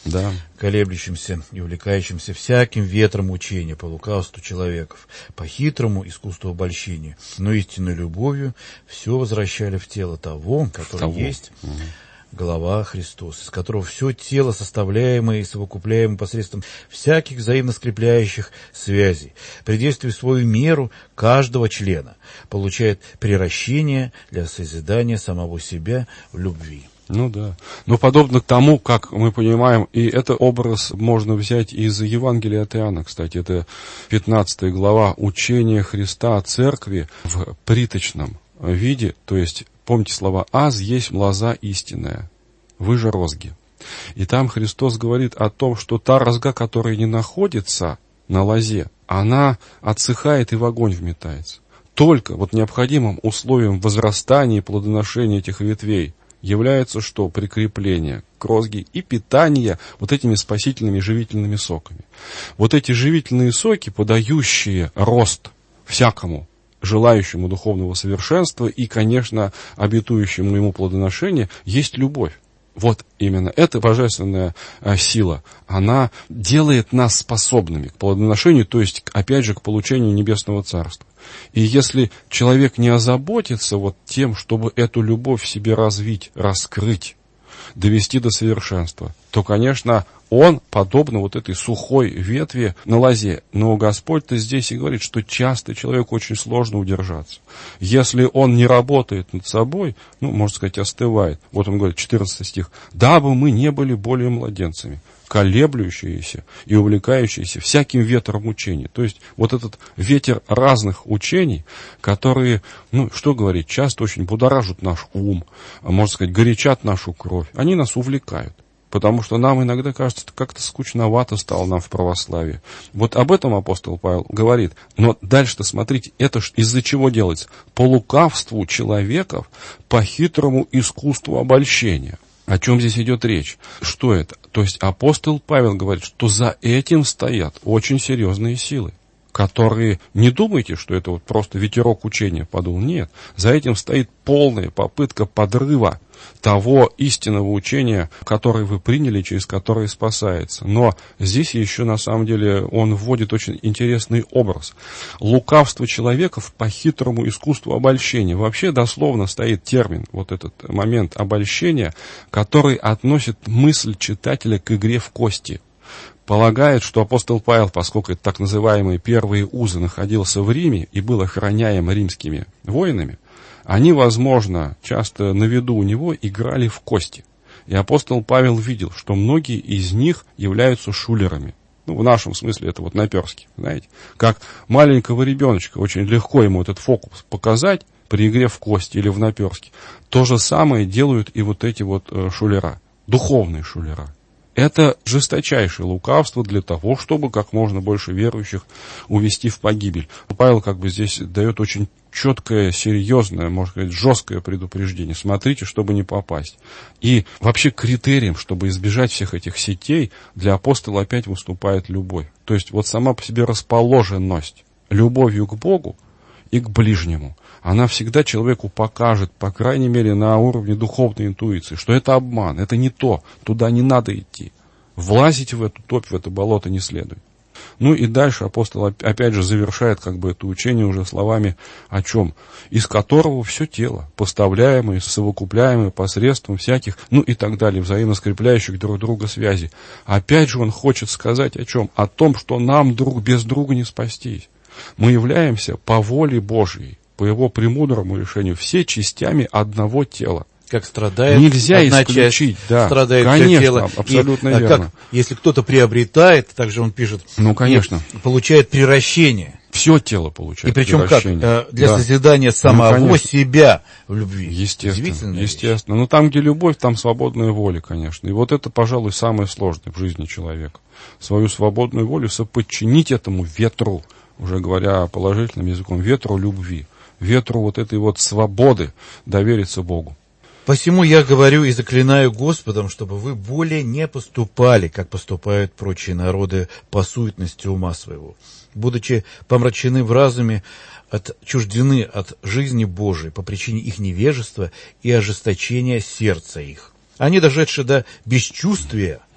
Да. колеблющимся и увлекающимся всяким ветром учения по лукавству человеков, по хитрому искусству обольщения, но истинной любовью все возвращали в тело того, который того. есть Угу. голова Христос, из которого все тело, совокупляемое и совокупляемое посредством всяких взаимно скрепляющих связей, при действии в свою меру каждого члена, получает приращение для созидания самого себя в любви. Ну да. Но подобно тому, как мы понимаем, и этот образ можно взять из Евангелия от Иоанна, кстати, это пятнадцатая глава, учение Христа о церкви в приточном виде, то есть, помните слова «аз есть лоза истинная, вы же розги». И там Христос говорит о том, что та розга, которая не находится на лозе, она отсыхает и в огонь вметается. Только вот необходимым условием возрастания и плодоношения этих ветвей является что? Прикрепление к розге и питание вот этими спасительными живительными соками. Вот эти живительные соки, подающие рост всякому желающему духовного совершенства и, конечно, обетующему ему плодоношение, есть любовь. Вот именно эта божественная а, сила, она делает нас способными к плодоношению, то есть, опять же, к получению небесного царства. И если человек не озаботится вот тем, чтобы эту любовь в себе развить, раскрыть, довести до совершенства, то, конечно, он подобно вот этой сухой ветви на лозе. Но Господь-то здесь и говорит, что часто человеку очень сложно удержаться. Если он не работает над собой, ну, можно сказать, остывает. Вот он говорит, четырнадцатый стих. «Дабы мы не были более младенцами, колеблющиеся и увлекающиеся всяким ветром учений». То есть, вот этот ветер разных учений, которые, ну, что говорить, часто очень будоражат наш ум, можно сказать, горячат нашу кровь. Они нас увлекают. Потому что нам иногда кажется, как-то скучновато стало нам в православии. Вот об этом апостол Павел говорит. Но дальше-то, смотрите, это ж из-за чего делается? По лукавству человеков, по хитрому искусству обольщения. О чем здесь идет речь? Что это? То есть апостол Павел говорит, что за этим стоят очень серьезные силы, которые, не думайте, что это вот просто ветерок учения подул. Нет, за этим стоит полная попытка подрыва того истинного учения, которое вы приняли, через которое спасается. Но здесь еще на самом деле он вводит очень интересный образ. Лукавство человеков по хитрому искусству обольщения. Вообще дословно стоит термин, вот этот момент обольщения, который относит мысль читателя к игре в кости. Полагает, что апостол Павел, поскольку это так называемые первые узы, находился в Риме и был охраняем римскими воинами, они, возможно, часто на виду у него играли в кости. И апостол Павел видел, что многие из них являются шулерами. Ну, в нашем смысле это вот наперстки, знаете. Как маленького ребеночка, очень легко ему этот фокус показать при игре в кости или в наперстки. То же самое делают и вот эти вот шулера, духовные шулера. Это жесточайшее лукавство для того, чтобы как можно больше верующих увести в погибель. Павел как бы здесь дает очень четкое, серьезное, можно сказать, жесткое предупреждение. Смотрите, чтобы не попасть. И вообще критерием, чтобы избежать всех этих сетей, для апостола опять выступает любовь. То есть вот сама по себе расположенность любовью к Богу и к ближнему. Она всегда человеку покажет, по крайней мере, на уровне духовной интуиции, что это обман, это не то, туда не надо идти. Влазить в эту топь, в это болото не следует. Ну и дальше апостол опять же завершает как бы это учение уже словами о чем? Из которого все тело, поставляемое, совокупляемое посредством всяких, ну и так далее, взаимно скрепляющих друг друга связей. Опять же он хочет сказать о чем? О том, что нам друг без друга не спастись. Мы являемся по воле Божьей, по его премудрому решению, все частями одного тела. Как страдает Нельзя одна исключить, часть, да, страдает конечно, все тело. абсолютно и, верно. Как, если кто-то приобретает, также он пишет, ну, конечно. получает приращение. Все тело получает и причем как? Для да. созидания самого ну, себя в любви. Естественно, естественно. Но там, где любовь, там свободная воля, конечно. И вот это, пожалуй, самое сложное в жизни человека. Свою свободную волю соподчинить этому ветру, уже говоря положительным языком, ветру любви, ветру вот этой вот свободы довериться Богу. Посему я говорю и заклинаю Господом, чтобы вы более не поступали, как поступают прочие народы по суетности ума своего, будучи помрачены в разуме, отчуждены от жизни Божией по причине их невежества и ожесточения сердца их. Они, дошедшие до бесчувствия,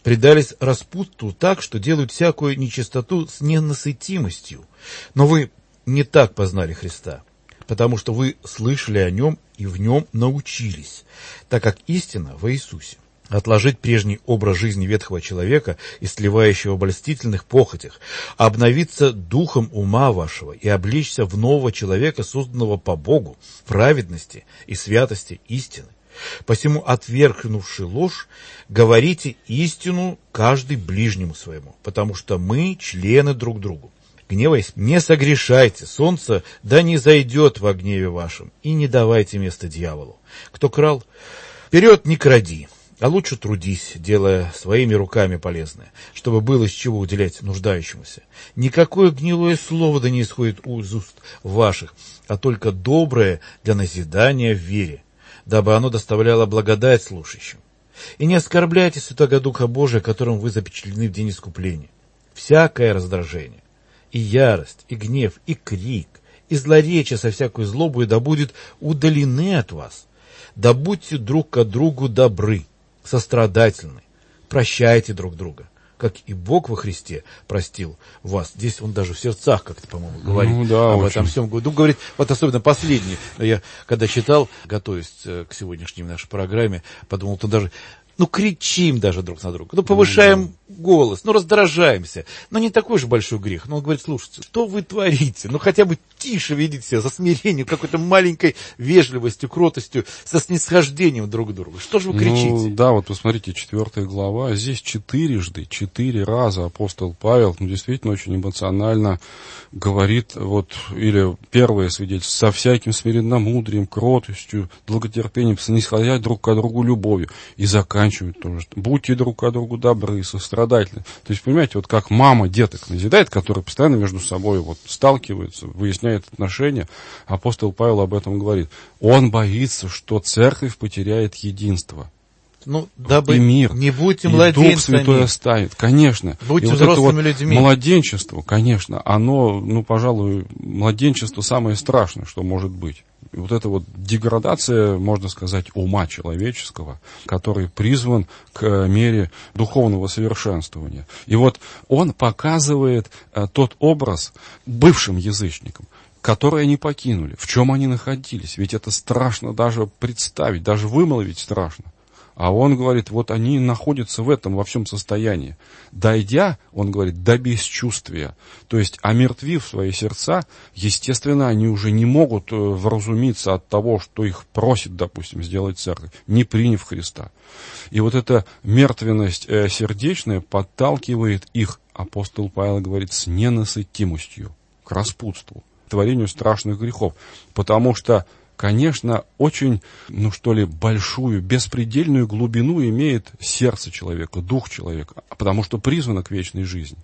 предались распутству так, что делают всякую нечистоту с ненасытимостью. Но вы не так познали Христа, потому что вы слышали о Нем и в Нем научились, так как истина во Иисусе. Отложить прежний образ жизни ветхого человека, истлевающего в обольстительных похотях, обновиться духом ума вашего и облечься в нового человека, созданного по Богу, в праведности и святости истины. Посему, отвергнувши ложь, говорите истину каждый ближнему своему, потому что мы члены друг другу. Гневаясь, не согрешайте, солнце да не зайдет во гневе вашем, и не давайте место дьяволу. Кто крал, вперед не кради, а лучше трудись, делая своими руками полезное, чтобы было из чего уделять нуждающемуся. Никакое гнилое слово да не исходит из уст ваших, а только доброе для назидания в вере, дабы оно доставляло благодать слушающим. И не оскорбляйте Святого Духа Божия, которым вы запечатлены в день искупления. Всякое раздражение, и ярость, и гнев, и крик, и злоречие со всякой злобой да будет удалены от вас. Да будьте друг к другу добры, сострадательны, прощайте друг друга, как и Бог во Христе простил вас. Здесь он даже в сердцах как-то, по-моему, говорит ну, да, об очень. этом всем. Ну, говорит, вот особенно последний, я когда читал, готовясь к сегодняшней нашей программе, подумал, то даже, ну, кричим даже друг на друга, ну, повышаем ну, да. голос, ну, раздражаемся. Но не такой же большой грех. Но он говорит, слушайте, что вы творите? Ну, хотя бы тише ведите себя, со смирением, какой-то маленькой вежливостью, кротостью, со снисхождением друг к другу. Что же вы кричите? Ну, да, вот посмотрите, четвертая глава, здесь четырежды, четыре раза апостол Павел, ну, действительно, очень эмоционально говорит, вот, или первое свидетельство, со всяким смиренномудрием, кротостью, долготерпением, снисходя друг к другу любовью. И заканчивает тоже, будьте друг к другу добры, сострадательны. То есть, понимаете, вот как мама деток назидает, которые постоянно между собой вот сталкиваются, выясняют отношения, апостол Павел об этом говорит. Он боится, что церковь потеряет единство. Ну, дабы и мир, не будьте и младенцами. Дух Святой оставит, конечно. Будьте и вот взрослыми это вот людьми. Младенчество, конечно, оно, ну, пожалуй, младенчество самое страшное, что может быть. И вот эта вот деградация, можно сказать, ума человеческого, который призван к мере духовного совершенствования. И вот он показывает а, тот образ бывшим язычникам, которые они покинули, в чем они находились. Ведь это страшно даже представить, даже вымолвить страшно. А он говорит, вот они находятся в этом, во всем состоянии. Дойдя, он говорит, до бесчувствия. То есть, омертвив свои сердца, естественно, они уже не могут вразумиться от того, что их просит, допустим, сделать церковь, не приняв Христа. И вот эта мертвенность сердечная подталкивает их, апостол Павел говорит, с ненасытимостью, к распутству, к творению страшных грехов. Потому что, конечно, очень, ну что ли, большую, беспредельную глубину имеет сердце человека, дух человека, потому что призвано к вечной жизни.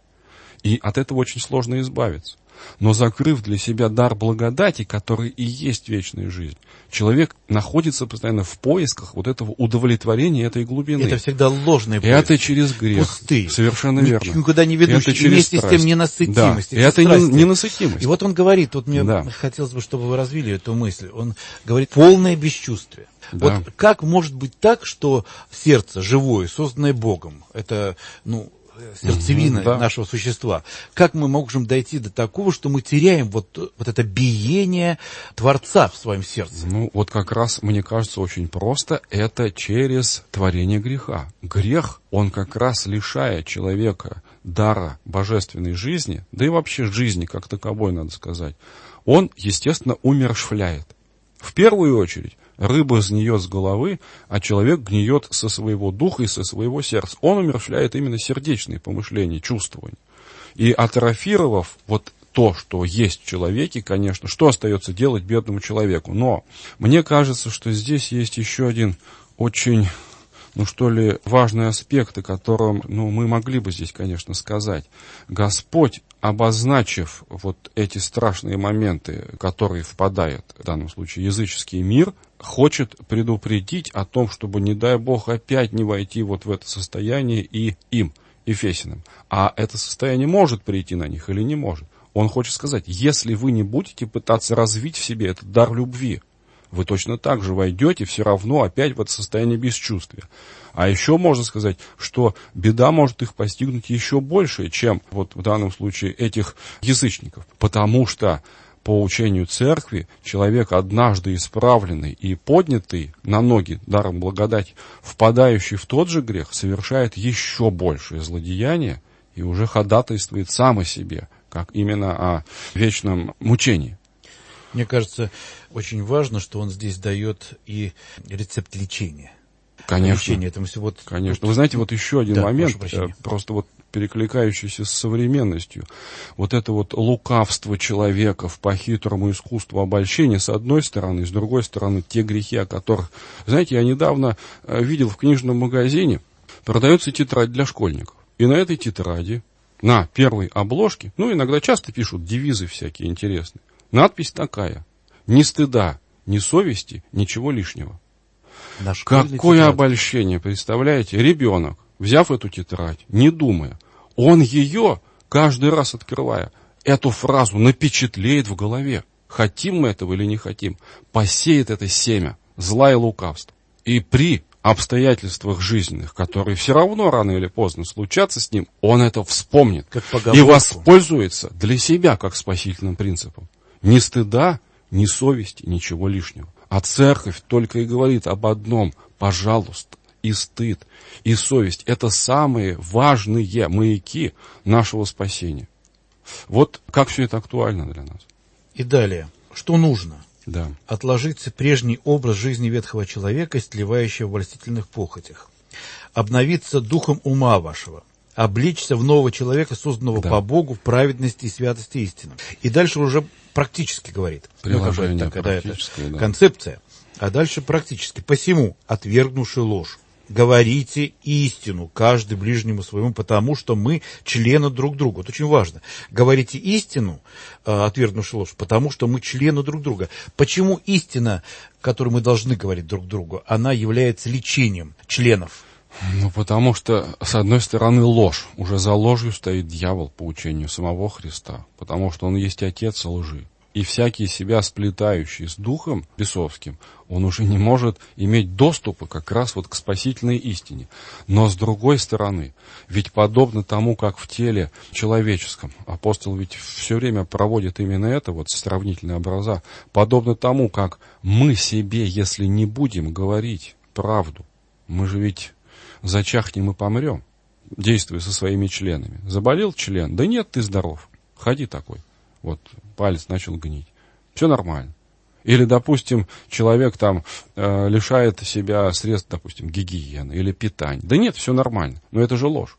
И от этого очень сложно избавиться. Но закрыв для себя дар благодати, который и есть вечная жизнь, человек находится постоянно в поисках вот этого удовлетворения этой глубины. Это всегда ложные поиски. Это через грех. Пустые. Совершенно верно. Никуда не ведущие. Это через вместе страсть. С тем ненасытимость. Да. И это страсти. ненасытимость. И вот он говорит, вот мне да. хотелось бы, чтобы вы развили эту мысль. Он говорит, полное бесчувствие. Да. Вот как может быть так, что сердце живое, созданное Богом, это, ну, сердцевина mm-hmm, да. нашего существа. Как мы можем дойти до такого, что мы теряем вот, вот это биение Творца в своем сердце? Ну, вот как раз, мне кажется, очень просто. Это через творение греха. Грех, он как раз лишает человека дара божественной жизни, да и вообще жизни как таковой, надо сказать. Он, естественно, умерщвляет. В первую очередь, рыба сгниет с головы, а человек гниет со своего духа и со своего сердца. Он умерщвляет именно сердечные помышления, чувствования. И атрофировав вот то, что есть в человеке, конечно, что остается делать бедному человеку? Но мне кажется, что здесь есть еще один очень, ну что ли, важный аспект, о котором, ну, мы могли бы здесь, конечно, сказать. Господь, обозначив вот эти страшные моменты, в которые впадает, в данном случае, языческий мир, хочет предупредить о том, чтобы, не дай Бог, опять не войти вот в это состояние и им, ефесянам. А это состояние может прийти на них или не может. Он хочет сказать, если вы не будете пытаться развить в себе этот дар любви, вы точно так же войдете все равно опять в это состояние бесчувствия. А еще можно сказать, что беда может их постигнуть еще больше, чем вот в данном случае этих язычников. Потому что по учению церкви человек, однажды исправленный и поднятый на ноги даром благодати, впадающий в тот же грех, совершает еще большее злодеяние и уже ходатайствует сам о себе, как именно о вечном мучении. Мне кажется, очень важно, что он здесь дает и рецепт лечения. Конечно, Лечение, это вот, конечно. Вот, Вы знаете, вот еще один да, момент, просто вот перекликающийся с современностью. Вот это вот лукавство человека в по-хитрому искусству обольщения, с одной стороны, с другой стороны, те грехи, о которых... Знаете, я недавно видел в книжном магазине, продается тетрадь для школьников. И на этой тетради, на первой обложке, ну, иногда часто пишут девизы всякие интересные, надпись такая: «Ни стыда, ни совести, ничего лишнего». Какое обольщение, представляете? Ребенок, взяв эту тетрадь, не думая, он ее, каждый раз открывая, эту фразу напечатлеет в голове. Хотим мы этого или не хотим, посеет это семя зла и лукавства. И при обстоятельствах жизненных, которые все равно рано или поздно случатся с ним, он это вспомнит и воспользуется для себя как спасительным принципом. Ни стыда, ни совести, ничего лишнего. А церковь только и говорит об одном: пожалуйста, и стыд, и совесть. Это самые важные маяки нашего спасения. Вот как все это актуально для нас. И далее, что нужно? Да. Отложиться прежний образ жизни ветхого человека, сливающего в обольстительных похотях. Обновиться духом ума вашего. Обличься в нового человека, созданного да. по Богу, в праведности и святости истины. И дальше уже практически говорит. Приложение ну, как бы, это, практическое, да. Концепция. А дальше практически. Посему, отвергнувши ложь, говорите истину, каждый ближнему своему, потому что мы члены друг друга. Это очень важно. Говорите истину, отвергнувши ложь, потому что мы члены друг друга. Почему истина, которую мы должны говорить друг другу, она является лечением членов? Ну, потому что, с одной стороны, ложь. Уже за ложью стоит дьявол по учению самого Христа. Потому что он есть отец лжи. И всякий себя сплетающий с духом бесовским, он уже не может иметь доступа как раз вот к спасительной истине. Но с другой стороны, ведь подобно тому, как в теле человеческом, апостол ведь все время проводит именно это, вот сравнительные образа, подобно тому, как мы себе, если не будем говорить правду, мы же ведь зачахнем и помрем, действуя со своими членами. Заболел член? Да нет, ты здоров. Ходи такой. Вот палец начал гнить. Все нормально. Или, допустим, человек там э, лишает себя средств, допустим, гигиены или питания. Да нет, все нормально. Но это же ложь.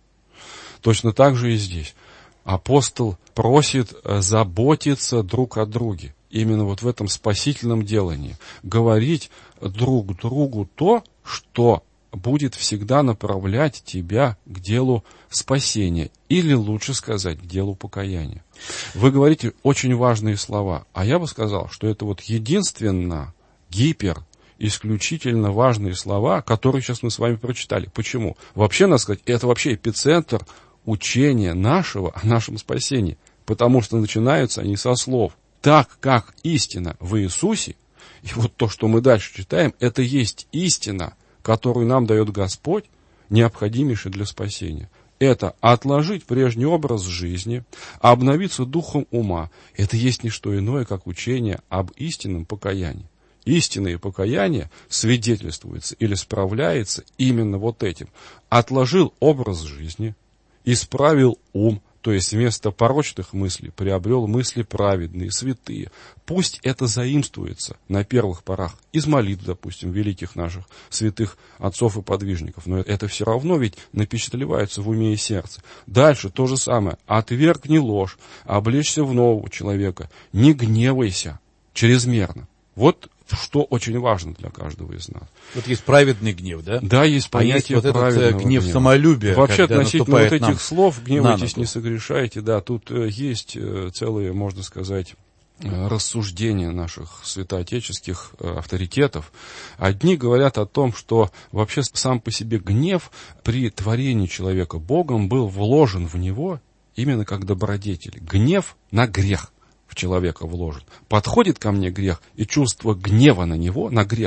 Точно так же и здесь. Апостол просит заботиться друг о друге. Именно вот в этом спасительном делании. Говорить друг другу то, что будет всегда направлять тебя к делу спасения, или лучше сказать, к делу покаяния. Вы говорите очень важные слова, а я бы сказал, что это вот единственно гипер, исключительно важные слова, которые сейчас мы с вами прочитали. Почему? Вообще, надо сказать, это вообще эпицентр учения нашего о нашем спасении, потому что начинаются они со слов: так как истина в Иисусе, и вот то, что мы дальше читаем, это есть истина, которую нам дает Господь, необходимейший для спасения. Это отложить прежний образ жизни, обновиться духом ума. Это есть не что иное, как учение об истинном покаянии. Истинное покаяние свидетельствуется или справляется именно вот этим. Отложил образ жизни, исправил ум, то есть вместо порочных мыслей приобрел мысли праведные, святые. Пусть это заимствуется на первых порах из молитв, допустим, великих наших святых отцов и подвижников, но это все равно ведь напечатлевается в уме и сердце. Дальше то же самое. Отвергни ложь, облечься в нового человека, не гневайся чрезмерно. Вот что очень важно для каждого из нас. Вот есть праведный гнев, да? Да, есть понятие а есть вот праведного этот гнев гнева. самолюбия. Вообще, относительно вот этих слов, гневайтесь, не ногу. согрешайте, да, тут э, есть э, целые, можно сказать, э, рассуждения наших святоотеческих э, авторитетов. Одни говорят о том, что вообще сам по себе гнев при творении человека Богом был вложен в него именно как добродетель. Гнев на грех в человека вложен. Подходит ко мне грех, и чувство гнева на него, на грех,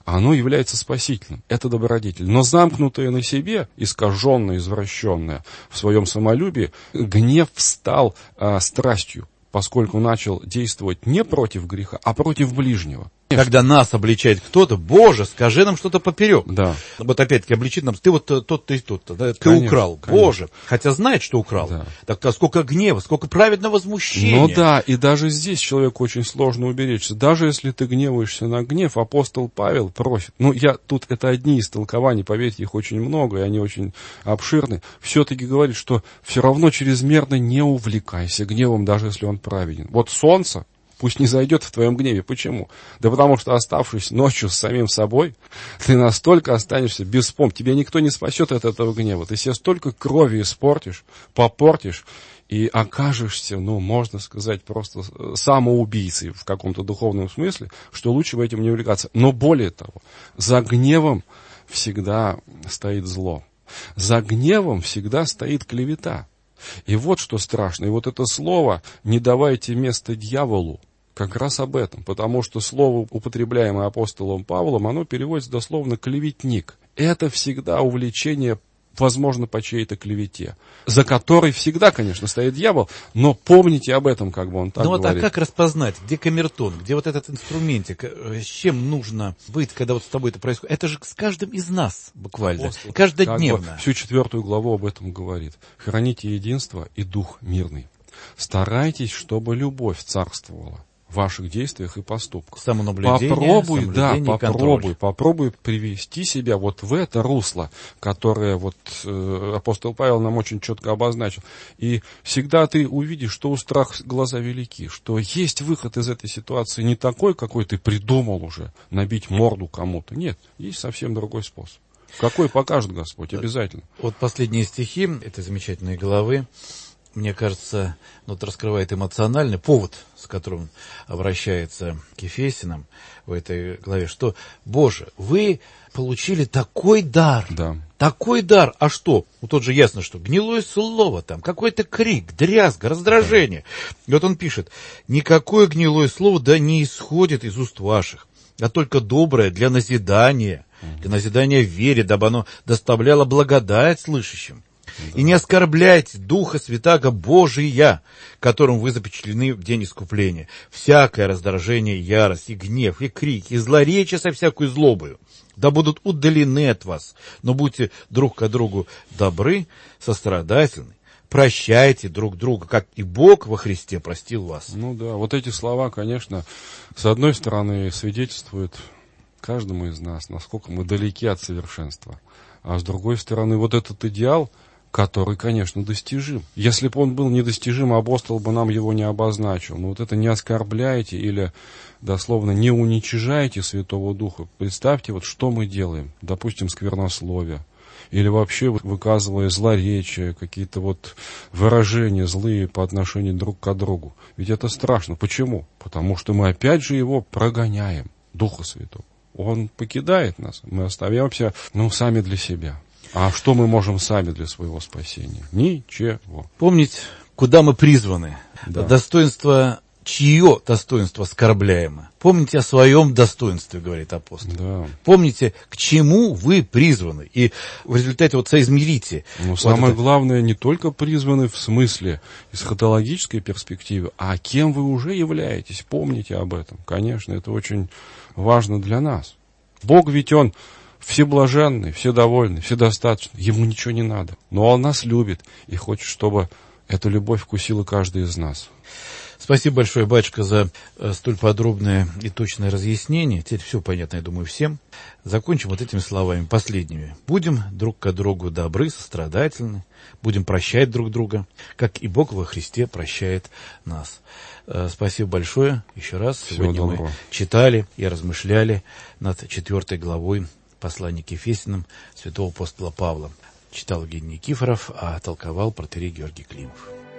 оно является спасительным. Это добродетель. Но замкнутое на себе, искаженное, извращенное в своем самолюбии, гнев стал а, страстью, поскольку начал действовать не против греха, а против ближнего. Когда нас обличает кто-то, Боже, скажи нам что-то поперек. Да. Вот опять-таки обличит нам, ты вот тот-то и тот-то, да? Ты Конечно, украл, конечно. Боже. Хотя знает, что украл. Да. Так а сколько гнева, сколько праведного возмущения. Ну да, и даже здесь человеку очень сложно уберечься. Даже если ты гневаешься на гнев, апостол Павел просит. Ну, я тут это одни из толкований, поверьте, их очень много, и они очень обширны. Все-таки говорит, что все равно чрезмерно не увлекайся гневом, даже если он праведен. Вот солнце пусть не зайдет в твоем гневе. Почему? Да потому что, оставшись ночью с самим собой, ты настолько останешься без помощи. Тебя никто не спасет от этого гнева. Ты себе столько крови испортишь, попортишь, и окажешься, ну, можно сказать, просто самоубийцей в каком-то духовном смысле, что лучше бы этим не увлекаться. Но более того, за гневом всегда стоит зло. За гневом всегда стоит клевета. И вот что страшно. И вот это слово «не давайте место дьяволу» как раз об этом. Потому что слово, употребляемое апостолом Павлом, оно переводится дословно «клеветник». Это всегда увлечение, возможно, по чьей-то клевете, за которой всегда, конечно, стоит дьявол, но помните об этом, как бы он так ну, говорит. Ну, а как распознать, где камертон, где вот этот инструментик, с чем нужно быть, когда вот с тобой это происходит? Это же с каждым из нас буквально, Апостол каждодневно. Как бы всю четвертую главу об этом говорит. Храните единство и дух мирный. Старайтесь, чтобы любовь царствовала в ваших действиях и поступках. Самонаблюдение, попробуй, да, попробуй, контроль. попробуй привести себя вот в это русло, которое вот э, апостол Павел нам очень четко обозначил. И всегда ты увидишь, что у страха глаза велики, что есть выход из этой ситуации не такой, какой ты придумал уже, набить морду кому-то. Нет, есть совсем другой способ. Какой покажет Господь, обязательно. Вот последние стихи этой замечательной главы, мне кажется, ну, вот раскрывает эмоциональный повод, с которым обращается к Ефесянам в этой главе, что, Боже, вы получили такой дар, да. такой дар, а что? Ну, тут же ясно, что гнилое слово там, какой-то крик, дрязга, раздражение. Да. И вот он пишет, никакое гнилое слово да не исходит из уст ваших, а только доброе для назидания, для назидания в вере, дабы оно доставляло благодать слышащим. Да. И не оскорбляйте Духа Святаго Божия, которым вы запечатлены в день искупления. Всякое раздражение, ярость, и гнев, и крик, и злоречие со всякой злобою, да будут удалены от вас. Но будьте друг к другу добры, сострадательны, прощайте друг друга, как и Бог во Христе простил вас. Ну да, вот эти слова, конечно, с одной стороны свидетельствуют каждому из нас, насколько мы далеки от совершенства. А с другой стороны, вот этот идеал, который, конечно, достижим. Если бы он был недостижим, апостол бы нам его не обозначил. Но вот это не оскорбляйте или, дословно, не уничижайте Святого Духа. Представьте, вот что мы делаем. Допустим, сквернословие. Или вообще выказывая злоречие, какие-то вот выражения злые по отношению друг к другу. Ведь это страшно. Почему? Потому что мы опять же его прогоняем, Духа Святого. Он покидает нас. Мы остаемся, ну, сами для себя. А что мы можем сами для своего спасения? Ничего. Помнить, куда мы призваны. Да. Достоинство, чье достоинство оскорбляемо. Помните о своем достоинстве, говорит апостол. Да. Помните, к чему вы призваны. И в результате вот соизмерите. Но вот самое это... главное, не только призваны в смысле эсхатологической перспективы, а кем вы уже являетесь. Помните об этом. Конечно, это очень важно для нас. Бог ведь Он всеблаженный, вседовольный, вседостаточный. Ему ничего не надо. Но Он нас любит и хочет, чтобы эту любовь вкусила каждый из нас. Спасибо большое, батюшка, за столь подробное и точное разъяснение. Теперь все понятно, я думаю, всем. Закончим вот этими словами последними. Будем друг к другу добры, сострадательны. Будем прощать друг друга, как и Бог во Христе прощает нас. Спасибо большое еще раз. Всего Сегодня доброго. мы читали и размышляли над четвертой главой послания к Ефесянам святого апостола Павла. Читал Евгений Никифоров, а толковал протоиерей Георгий Климов.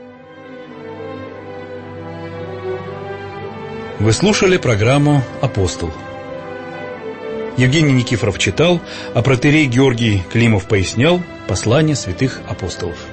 Вы слушали программу «Апостол». Евгений Никифоров читал, а протоиерей Георгий Климов пояснял послание святых апостолов.